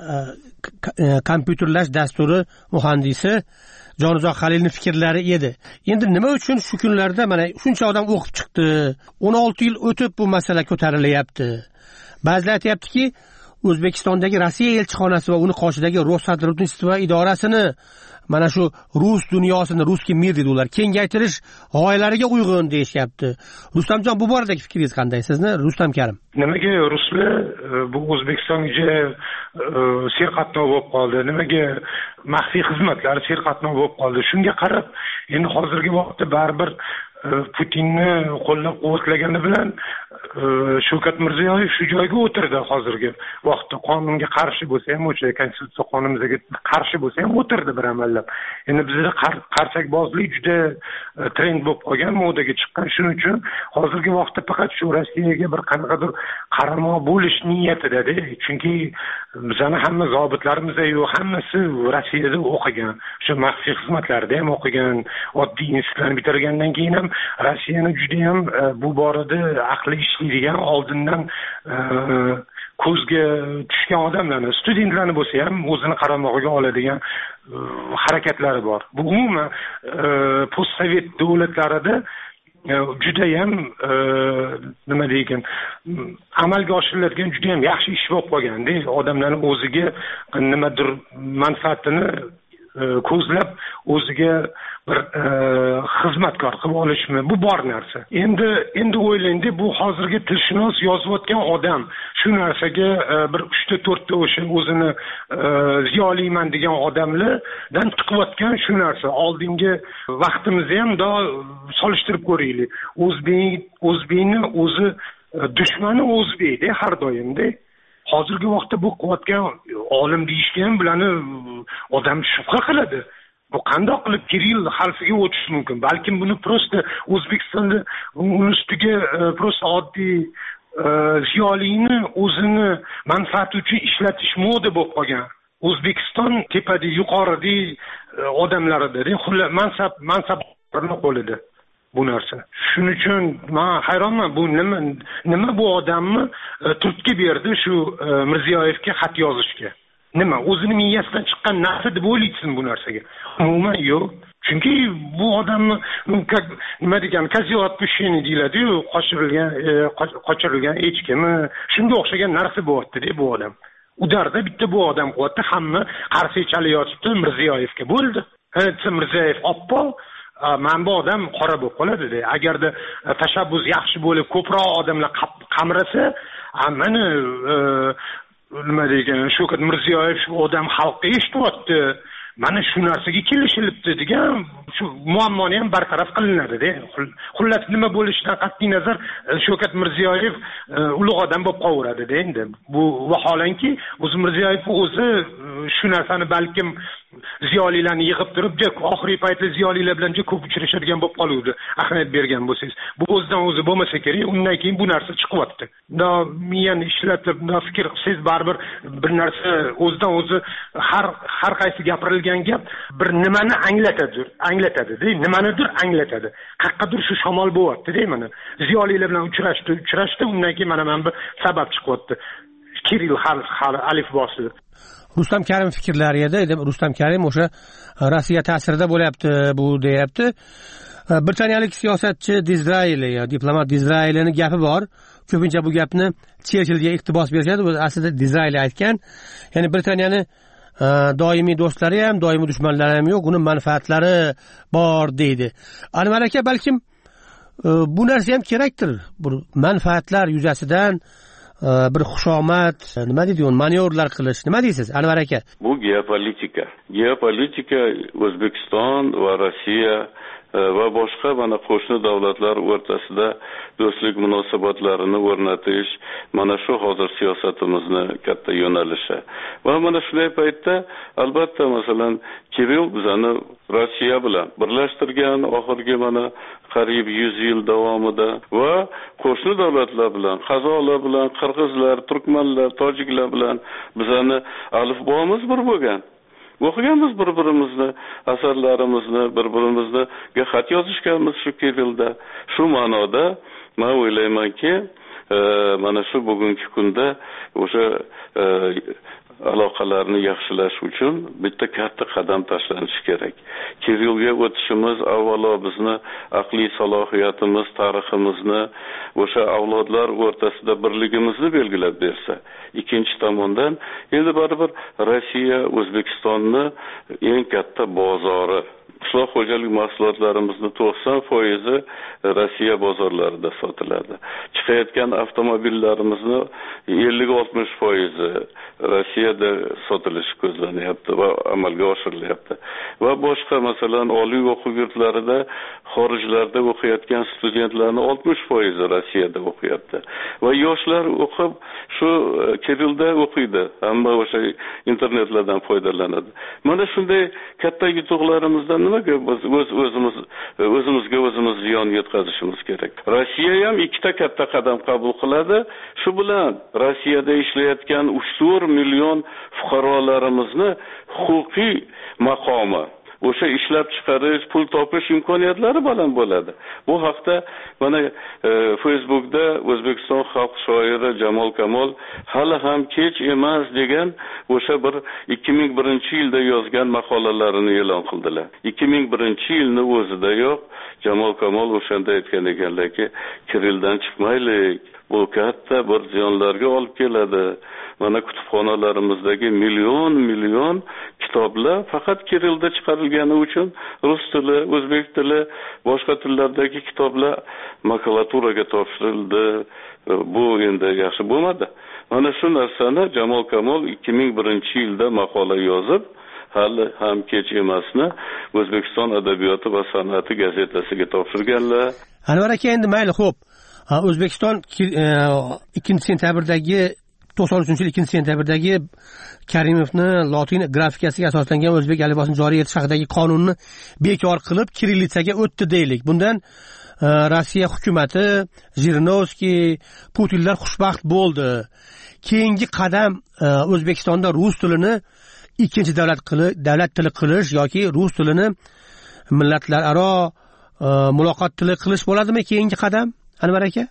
kompyuterlash dasturi muhandisi Jonizoq Halilning fikrlari edi. Endi nima uchun shu kunlarda mana shuncha odam o'qib chiqdi, o'n olti yil o'tib bu masala ko'tarilyapti? Ba'zilar aytayaptiki, O'zbekistondagi Rossiya elchixonasi va uni qoshidagi Rossotrodnistvo idorasini mana shu rus dunyosini, ruskiy mir deydi ular, kengaytirish g'oyalariga uyg'un deyishyapti. Rustamjon, bu boradagi fikringiz qanday sizni? Rustam Karim. Nimaga ruslar bu O'zbekistonga serqatnov bo'lib qoldi? Nimaga maxfiy xizmatlar serqatnov bo'lib qoldi? Shunga qarab, endi hozirgi vaqtda baribir Putinni qo'llab-quvvatlagani bilan Shavkat Mirziyoyev shu joyga o'tirdi hozirgi vaqtda. Qonunga qarshi bo'lsa ham, o'sha konstitutsiya qonunimizga qarshi bo'lsa ham o'tirdi bir amallab. Endi bizda qarsakbozlik juda trend bo'lib qolgan, modaga chiqqan. Shuning uchun hozirgi vaqtda faqat shu Rossiyaga bir qanaqadir qaramoq bo'lish niyatida-da. Chunki bizani hamma zobitlarimiz yo'q, hammasi Rossiyada o'qigan. Shu maxfiy xizmatlarda ham o'qigan, oddiy institutlarni bitirgandan keyin ham Rossiyani juda ham bu borada aqli ishlaydigan, oldindan ko'zga tushgan odamlarni, studentlarni bo'lsa ham o'zini qaramog'iga oladigan harakatlari bor. Bu umuman postsovet davlatlarida juda ham nima deygan, amalga oshiriladigan juda ham yaxshi ish bo'lib qolganda, odamlarning o'ziga nimadir manfaatini ko'zlab o'ziga bir xizmatkor qilib olishmi, bu bor narsa. Endi endi o'ylangda, bu hozirgi tilshunos yozayotgan odam shu narsaga bir uchta to'rtta o'sha o'zini ziyoliman degan odamlardan chiqayotgan shu narsa. Oldingi vaqtimizni ham do solishtirib ko'raylik. O'zbek o'zbekni o'zi dushmani o'zbekda har doimda. Hozirgi vaqtda bu qilayotgan olim deyishgan bilani odam shubha qiladi. Bu qanday qilib Kirill harfiga o'tish mumkin? Balkim buni prosta O'zbekistonda uni ustiga prosta oddiy ziyolini o'zini manfaati uchun ishlatish moda bo'lib qolgan. O'zbekiston tepada, yuqorida odamlarida, mansab mansablarning qo'lida bu narsa. Shuning uchun men hayronman, bu nima nima bu odamni turtki berdi shu Mirziyoyevga xat yozishga. Nima o'zini miyasidan chiqqan narsa deb o'ylaysiz bu narsaga? Umuman yo'q. Chunki bu odamni nima degan, kaziyot pushini deyiladi-ku, qochirilgan qochirilgan echkimi, shunga o'xshagan narsa bo'lyapti-da bu odam. Udarda bitta bu odam qo'yapti, hamma qarshi chalayotibdi Mirziyoyevga. Bo'ldi. Ha, Mirziyoyev oppo, mana bu odam qora bo'lib qoladi-da. Agarda tashabbus yaxshi bo'lib, ko'proq odamlar qamrasa, mana nima degan, Shavkat Mirziyoyev shu odam xalqqa eshityapti, mana shu narsaga kelishilibdi degan shu muammoni ham bartaraf qilinadi-da. Xullas nima bo'lishidan qat'iy nazar Shavkat Mirziyoyev ulug' odam bo'lib qolaveradi-da endi. Bu vaholanki o'zi Mirziyoyev o'zi shu narsani balkim ziyolilarni yig'ib turib, oxirgi paytda ziyolilar bilan ko'p uchrashadigan bo'lib qoluvdi, ahamiyat bergan bo'lsangiz. Bu o'zidan o'zi bo'lmasa kerak, undan keyin bu narsa chiqyapti. Da miyani ishlatib, da fikr qilsangiz baribir bir narsa o'zidan o'zi har har qaysi gapirilgan gap bir nimani anglatadi, anglatadi-da, nimanidir anglatadi. Qaqqadir shu shamol bo'lyapti-da mana. Ziyolilar bilan uchrashdi, uchrashdi, undan keyin mana mana bu sabab chiqyapti. Kirill harf alifbosi. Rustam Karim fikrlari edi. Rustam Karim o'sha Rossiya ta'sirida bo'lyapti bu deyapti. Britaniyalik siyosatchi Dizraeli, diplomat Dizraelining gapi bor. ko'pincha bu gapni Cherchillga iqtibos berishadi. O'zi aslida Dizrayli aytgan. Ya'ni Britaniyani doimiy do'stlari ham, doimiy dushmanlari ham yo'q, uni manfaatlari bor deydi. Anvar aka, balkim bu narsa ham kerakdir. Bu manfaatlar yuzasidan bir xushomad, nima deydi, manyorlar qilish. Nima deysiz, Anvar aka? Bu geopolitika. Geopolitika O'zbekiston va Rossiya va boshqa mana qo'shni davlatlar o'rtasida do'stlik munosabatlarini o'rnatish mana shu hozir siyosatimizni katta yo'nalishi. Va mana shunday paytda albatta masalan Kirill bizani Rossiya bilan birlashtirgan oxirgi mana qariyb yuz yil davomida va qo'shni davlatlar bilan, qozoqlar bilan, qirg'izlar, turkmanlar, tojiklar bilan bizani alifbomiz bir bo'lgan. O'qiganmiz bir-birimizni, asarlarimizni, bir-birimizni xat yozishganmiz shu Kirillda. Shu ma'noda men o'ylaymanki, mana shu bugungi kunda o'sha aloqalarni yaxshilash uchun bitta katta qadam tashlanishi kerak. Kirillga o'tishimiz avvalo bizni aqliy salohiyatimiz, tariximizni, o'sha avlodlar o'rtasida birligimizni belgilab bersa, ikkinchi tomondan endi baribir Rossiya O'zbekistonni eng katta bozori. Qishloq xo'jalik mahsulotlarimizni to'qson foizi Rossiya bozorlarida sotiladi. Chiqayotgan avtomobillarimizni ellik oltmish foizi Rossiyada sotilishi ko'zlanyapti va amalga oshirilyapti. Va boshqa masalan oliy o'quv yurtlarida xorijlarda o'qiyotgan studentlarning oltmish foizi Rossiyada o'qiyapti. Va yoshlar o'qib shu Kirillda o'qiydi, hamma o'sha internetlardan foydalanadi. Mana shunday katta yutuqlarimizdan nimaga biz o'z o'zimiz o'zimizga o'zimiz ziyon yetkazishimiz kerak. Rossiya ham ikkita katta qadam qabul qiladi. Shu bilan Rossiyada ishlayotgan uch to'rt million fuqarolarimizni huquqiy maqomi, o'sha ishlab chiqarish, pul topish imkoniyatlari baland bo'ladi. Bu haqda mana e, Facebookda O'zbekiston xalq shoiri Jamol Kamol hali ham kech emas degan o'sha bir ikki ming birinchi yilda yozgan maqolalarini e'lon qildilar. ikki ming birinchi yilni o'zida yo'q Jamol Kamol o'shanda aytgan ekanlarki, Kirilldan chiqmaylik. Bu katta bir ziyonlarga olib keladi. Mana kutubxonalarimizdagi million million kitoblar faqat Kirillda chiqarilgani uchun rus tili, o'zbek tili, boshqa tillardagi kitoblar makulaturaga topshirildi. Bu endi yaxshi bo'lmadi. Mana shu narsani Jamol Kamol ikki ming birinchi yilda maqola yozib, hali ham kech emasni O'zbekiston adabiyoti va san'ati gazetasiga topshirganlar. Anvar aka, endi mayli, xo'p. O'zbekiston ikkinchi sentabrdagi to'qson uchinchi yil ikkinchi sentabrdagi Karimovni lotin grafikasiga asoslangan o'zbek alifbosini joriy etish haqidagi qonunni bekor qilib kirillitsaga o'tdi deylik. Bundan Rossiya hukumatı, Jirinovskiy, Putinlar xushbaxt bo'ldi. Keyingi qadam O'zbekistonda rus tilini ikkinchi davlat qilib, davlat tili qilish yoki rus tilini millatlararo muloqot tili qilish bo'ladimi keyingi qadam? Anvar aka?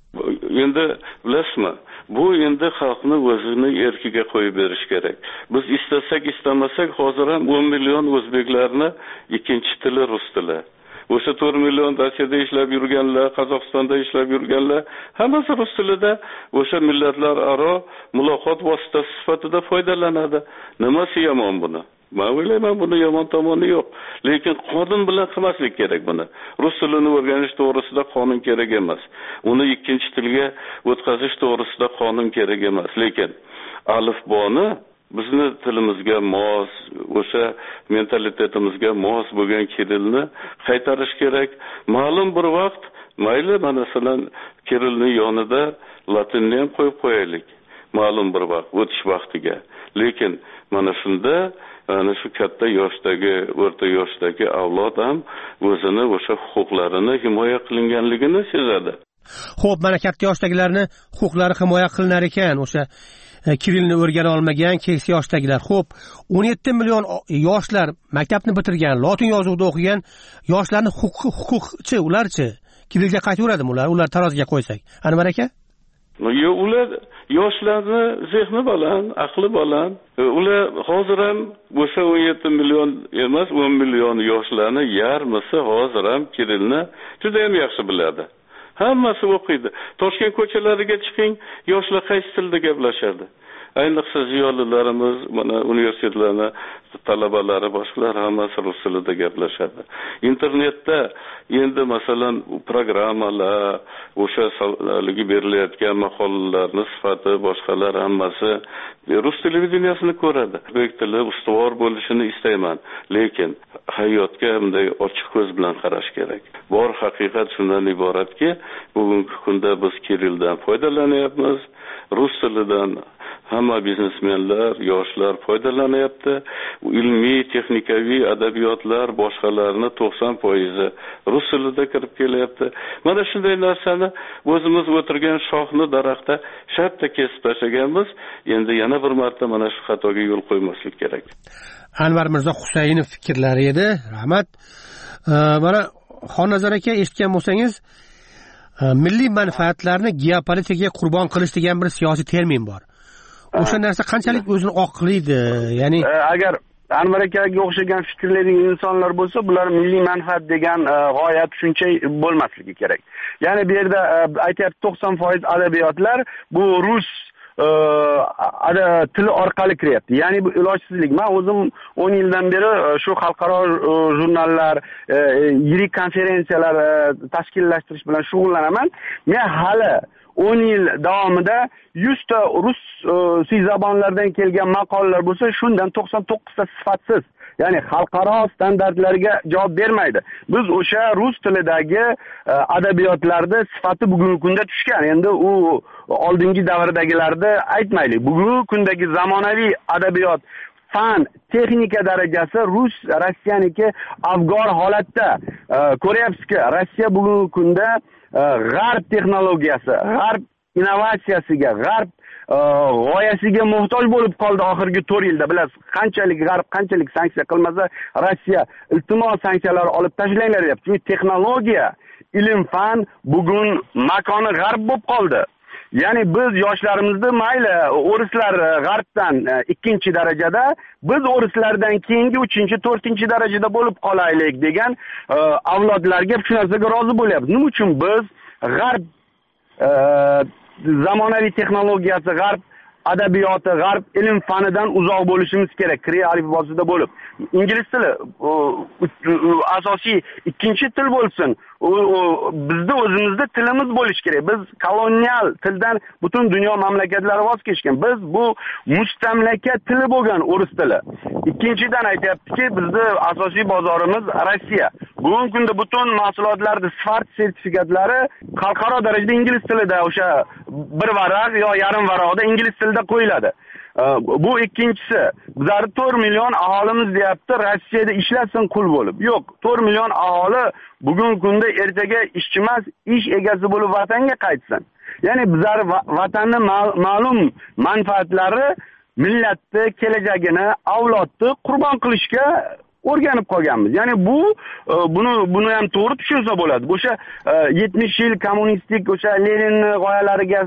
Endi bilasizmi, bu endi xalqni o'zini erkiga qo'yib berish kerak. Biz istasak istamasak hozir ham o'n million o'zbeklarni ikkinchi tili rus tili. O'sha to'rt million Rossiyada ishlab yurganlar, Qozog'istonda ishlab yurganlar, hammasi rus tilida o'sha millatlararo muloqot vositasi sifatida foydalanadi. Nimasi yomon buni? Men o'ylayman, buni yomon tomoni yo'q. Lekin qonun bilan qilmaslik kerak buni. Rus tilini o'rganish to'g'risida qonun kerak emas. Uni ikkinchi tilga o'tkazish to'g'risida qonun kerak emas. Lekin alifboni bizni tilimizga mos, o'sha mentalitetimizga mos bo'lgan Kirillni qaytarish kerak. Ma'lum bir vaqt mayli, masalan, Kirillning yonida latinni ham qo'yib qo'yaylik. Ma'lum bir vaqt, o'tish vaqtiga. Lekin mana shunda ana shu katta yoshdagi, o'rta yoshdagi avlod ham o'zini o'sha huquqlarini himoya qilinganligini sezadi. Xo'p, mana katta yoshdagilarni huquqlari himoya qilinar ekan, o'sha Kirillni o'rgana olmagan keksa yoshdagilar. Xo'p, o'n yetti million yoshlar maktabni bitirgan, lotin yozuvida o'qigan yoshlarning huquqchi, ularchi Kirillga qaytaveradimi ular? Ular taroziga qo'ysak. Anvar aka? Yo'q, ular yoshlarni zehni baland, aqli baland. Ular hozir ham o'sha o'n yetti million emas, o'n million yoshlarni yarmisi hozir ham Kirillni juda ham yaxshi biladi. hammasi o'qiydi. Toshkent ko'chalariga chiqing, yoshlar qaysi tilda gaplashadi? Ayniqsa ziyolilarimiz, mana universitetlarning talabalari, boshqalar hammasi rus tilida gaplashadi. Internetda endi masalan programmalar, o'sha salgi berilayotgan maqolalarni sifati, boshqalar hammasi rus televideniyasini ko'radi. O'zbek tili ustuvor bo'lishini istayman, lekin hayotga bunday ochiq ko'z bilan qarash kerak. Bor haqiqat shundan iboratki, bugungi kunda biz kirildan foydalanyapmiz, rus tilidan hamma biznesmenlar, yoshlar foydalanyapti. Ilmiy, texnikaviy adabiyotlar boshqalarni to'qson foiz rus tilida kirib kelyapti. Mana shunday narsani o'zimiz o'tirgan shoxni daraxtda shartta kesib tashlaganmiz. Endi yana bir marta mana shu xatoga yo'l qo'ymaslik kerak. Anvar Mirzo Husaynov fikrlari edi. Rahmat. Mana Xonnazar aka eshitgan bo'lsangiz, milliy manfaatlarni geopolitikaga qurbon qilish degan bir siyosiy termin bor. O'sha narsa qanchalik o'zini oqlaydi? Ya'ni agar Anvar akaga o'xshagan fikrlaydigan insonlar bo'lsa, bular milliy manfaat degan g'oya tushuncha bo'lmasligi kerak. Ya'ni bu yerda aytyapti to'qson foiz adabiyotlar bu rus tili orqali kiryapti. Ya'ni bu ilojsizlik. Men o'zim o'n yildan beri shu xalqaro jurnallar, yirik konferensiyalar tashkillashtirish bilan shug'ullanaman. Men hali o'n yil davomida yuz ta rus zabonlardan kelgan maqolalar bo'lsa, shundan to'qson to'qqiz ta sifatsiz. Ya'ni xalqaro standartlarga javob bermaydi. Biz o'sha rus tilidagi adabiyotlarda sifati bugungi kunda tushgan. Endi u oldingi davrdagilarda aytmaylik. Bugungi kundagi zamonaviy adabiyot, fan, texnika darajasi rus Rossiyaniki avgor holatda. Ko'ryapsizki, Rossiya bugungi kunda g'arb texnologiyasi, g'arb innovatsiyasiga, g'arb g'oyasiga muhtoj bo'lib qoldi oxirgi to'rt yilda. Bilasiz, qanchalik g'arb qanchalik sanksiya qilmasa, Rossiya iltimos sanksiyalar olib tashlanglar deyapti. Chunki texnologiya, ilm, fan bugun makoni g'arb bo'lib qoldi. Ya'ni biz yoshlarimizni mayli o'rislar g'arbdan ikkinchi darajada, biz o'rislardan keyingi uchinchi, to'rtinchi darajada bo'lib qolaylik degan avlodlarga shu narsaga rozi bo'lyapmiz. Nima uchun biz g'arb zamonaviy texnologiyasi, g'arb adabiyoti, g'arb ilm fanidan uzoq bo'lishimiz kerak, Kriy alifbosida bo'lib. Ingliz tili asosiy ikkinchi til bo'lsin. Bizda o'zimizda tilimiz bo'lish kerak. Biz kolonial tildan butun dunyo mamlakatlari voz kechgan. Biz bu mustamlaka tili bo'lgan o'ris tili. Ikkinchidan aytayaptiki, bizda asosiy bozorimiz Rossiya. Bugungi kunda butun mahsulotlarning sifat sertifikatlari xalqaro darajada ingliz tilida, o'sha bir varaq yo yarim varaqda ingliz tilida qo'yiladi. Bu ikkinchisi. Bizlar to'rt million aholimiz deyapti, Rossiyada ishlasin qul bo'lib. Yo'q, to'rt million aholi bugungi kunda ertaga ishchimas, ish egasi bo'lib vatanga qaytsin. Ya'ni bizlar vatanning ma'lum manfaatlari millatni kelajagini, avlodni qurbon qilishga o'rganib qolganmiz. Ya'ni bu buni buni ham to'g'ri tushunsa bo'ladi. O'sha yetmish yil kommunistik, o'sha Lenin g'oyalariga,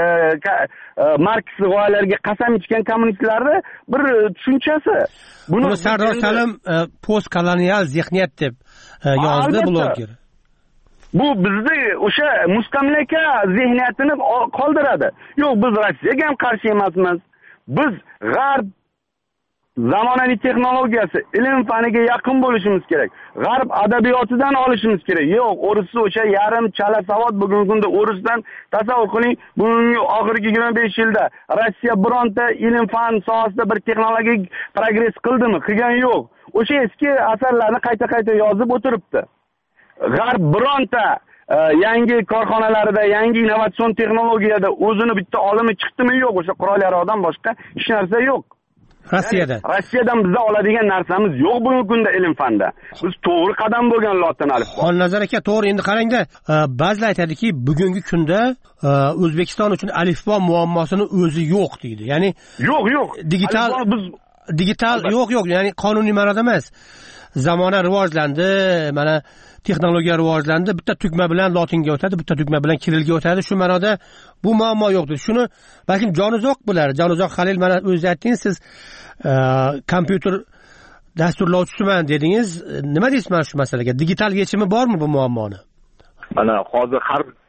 Marks g'oyalariga qasam ichgan kommunistlarning bir tushunchasi. Buni Sardor Salim postkolonial zihniyat deb yozdi bloger. Bu bizni o'sha mustamlaka zihniyatini qoldiradi. Yo'q, biz Rossiyaga ham qarshi emasmiz. Biz g'arb zamonaviy texnologiyasi, ilm faniga yaqin bo'lishimiz kerak. G'arb adabiyotidan olishimiz kerak. Yo'q, o'risni o'sha yarim chala savod bugungi kunda o'risdan tasavvur qiling, bugungi oxirgi yigirma besh yilda Rossiya bironta ilm fan sohasida bir texnologik progress qildimi? Qilgan yo'q. O'sha eski asarlarni qayta-qayta yozib o'tiribdi. G'arb bironta yangi korxonalarida, yangi innovatsion texnologiyada o'zini bitta olimi chiqdimi? Yo'q, o'sha qurol yarog'dan boshqa hech narsa yo'q. Rossiyada. Yani, Rossiyadan bizda oladigan narsamiz yo'q bugungi kunda ilm fanda. Biz to'g'ri qadam bo'lgan lotin alifbo. Xonnazar aka, to'g'ri. Endi qarangda, ba'zilar aytadiki, bugungi kunda O'zbekiston uchun alifbo muammosini o'zi yo'q deydi. Ya'ni yo'q, yo'q. Digital biz digital yo'q, yo'q. Ya'ni qonuniy ma'noda emas. Zamona rivojlandi, mana texnologiya rivojlandi, bitta tugma bilan lotinga o'tadi, bitta tugma bilan kirilga o'tadi. Shu ma'noda bu muammo yo'qdir. Shuni balkim Jonizoq bilar. Jonizoq Halil, mana o'zingiz aytdingiz, siz kompyuter dasturlovchisiman dedingiz. Nima deysiz mana shu masalaga? Digital yechimi bormi bu muammoni? Mana hozir har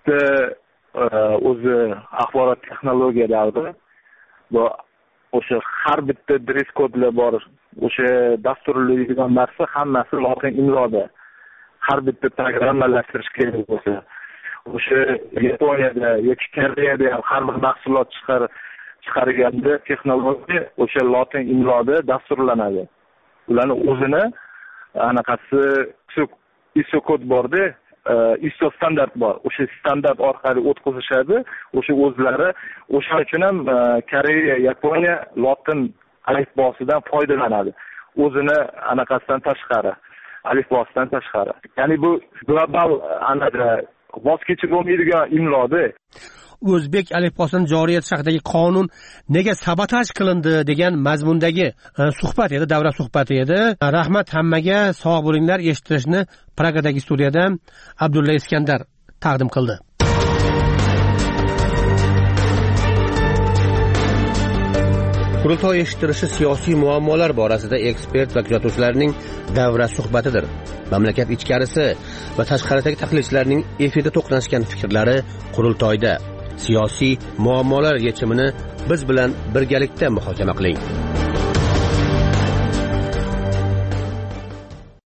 bitta o'zi axborot texnologiya davri. Bu o'sha har bitta dress kodlar bor. O'sha dasturlaydigan narsa hammasi lotin imloda. Har bitta programmalashtirish kerak bo'lsa, o'sha Yaponiyada yoki Koreyada ham har bir mahsulot chiqar chiqarganda texnologiya o'sha lotin imloda dasturlanadi. Ularning o'zini anaqasi I S O kod borda, I S O standart bor. O'sha standart orqali o'tkazishadi. O'sha o'zlari o'sha uchun ham Koreya, Yaponiya lotin alifbosidan foydalanadi. O'zini anaqasidan tashqari, alifbosidan tashqari. Ya'ni bu global anada voz kechib bo'lmaydigan imloda. O'zbek alifbosini joriy etish haqidagi qonun nega sabotaj qilindi degan mazmundagi suhbat edi, davra suhbati edi. Rahmat hammaga, sog' bo'linglar. Eshittirishni Pragadagi studiyadan Abdulla Iskandar taqdim qildi. Qurultoy eshittirishi siyosiy muammolar borasida ekspert va kuzatuvchilarning davra suhbatidir. Mamlakat ichkarisi va tashqaridagi tahlilchilarning efirda to'qnashgan fikrlari qurultoyda. Siyosiy muammolar yechimini biz bilan birgalikda muhokama qiling.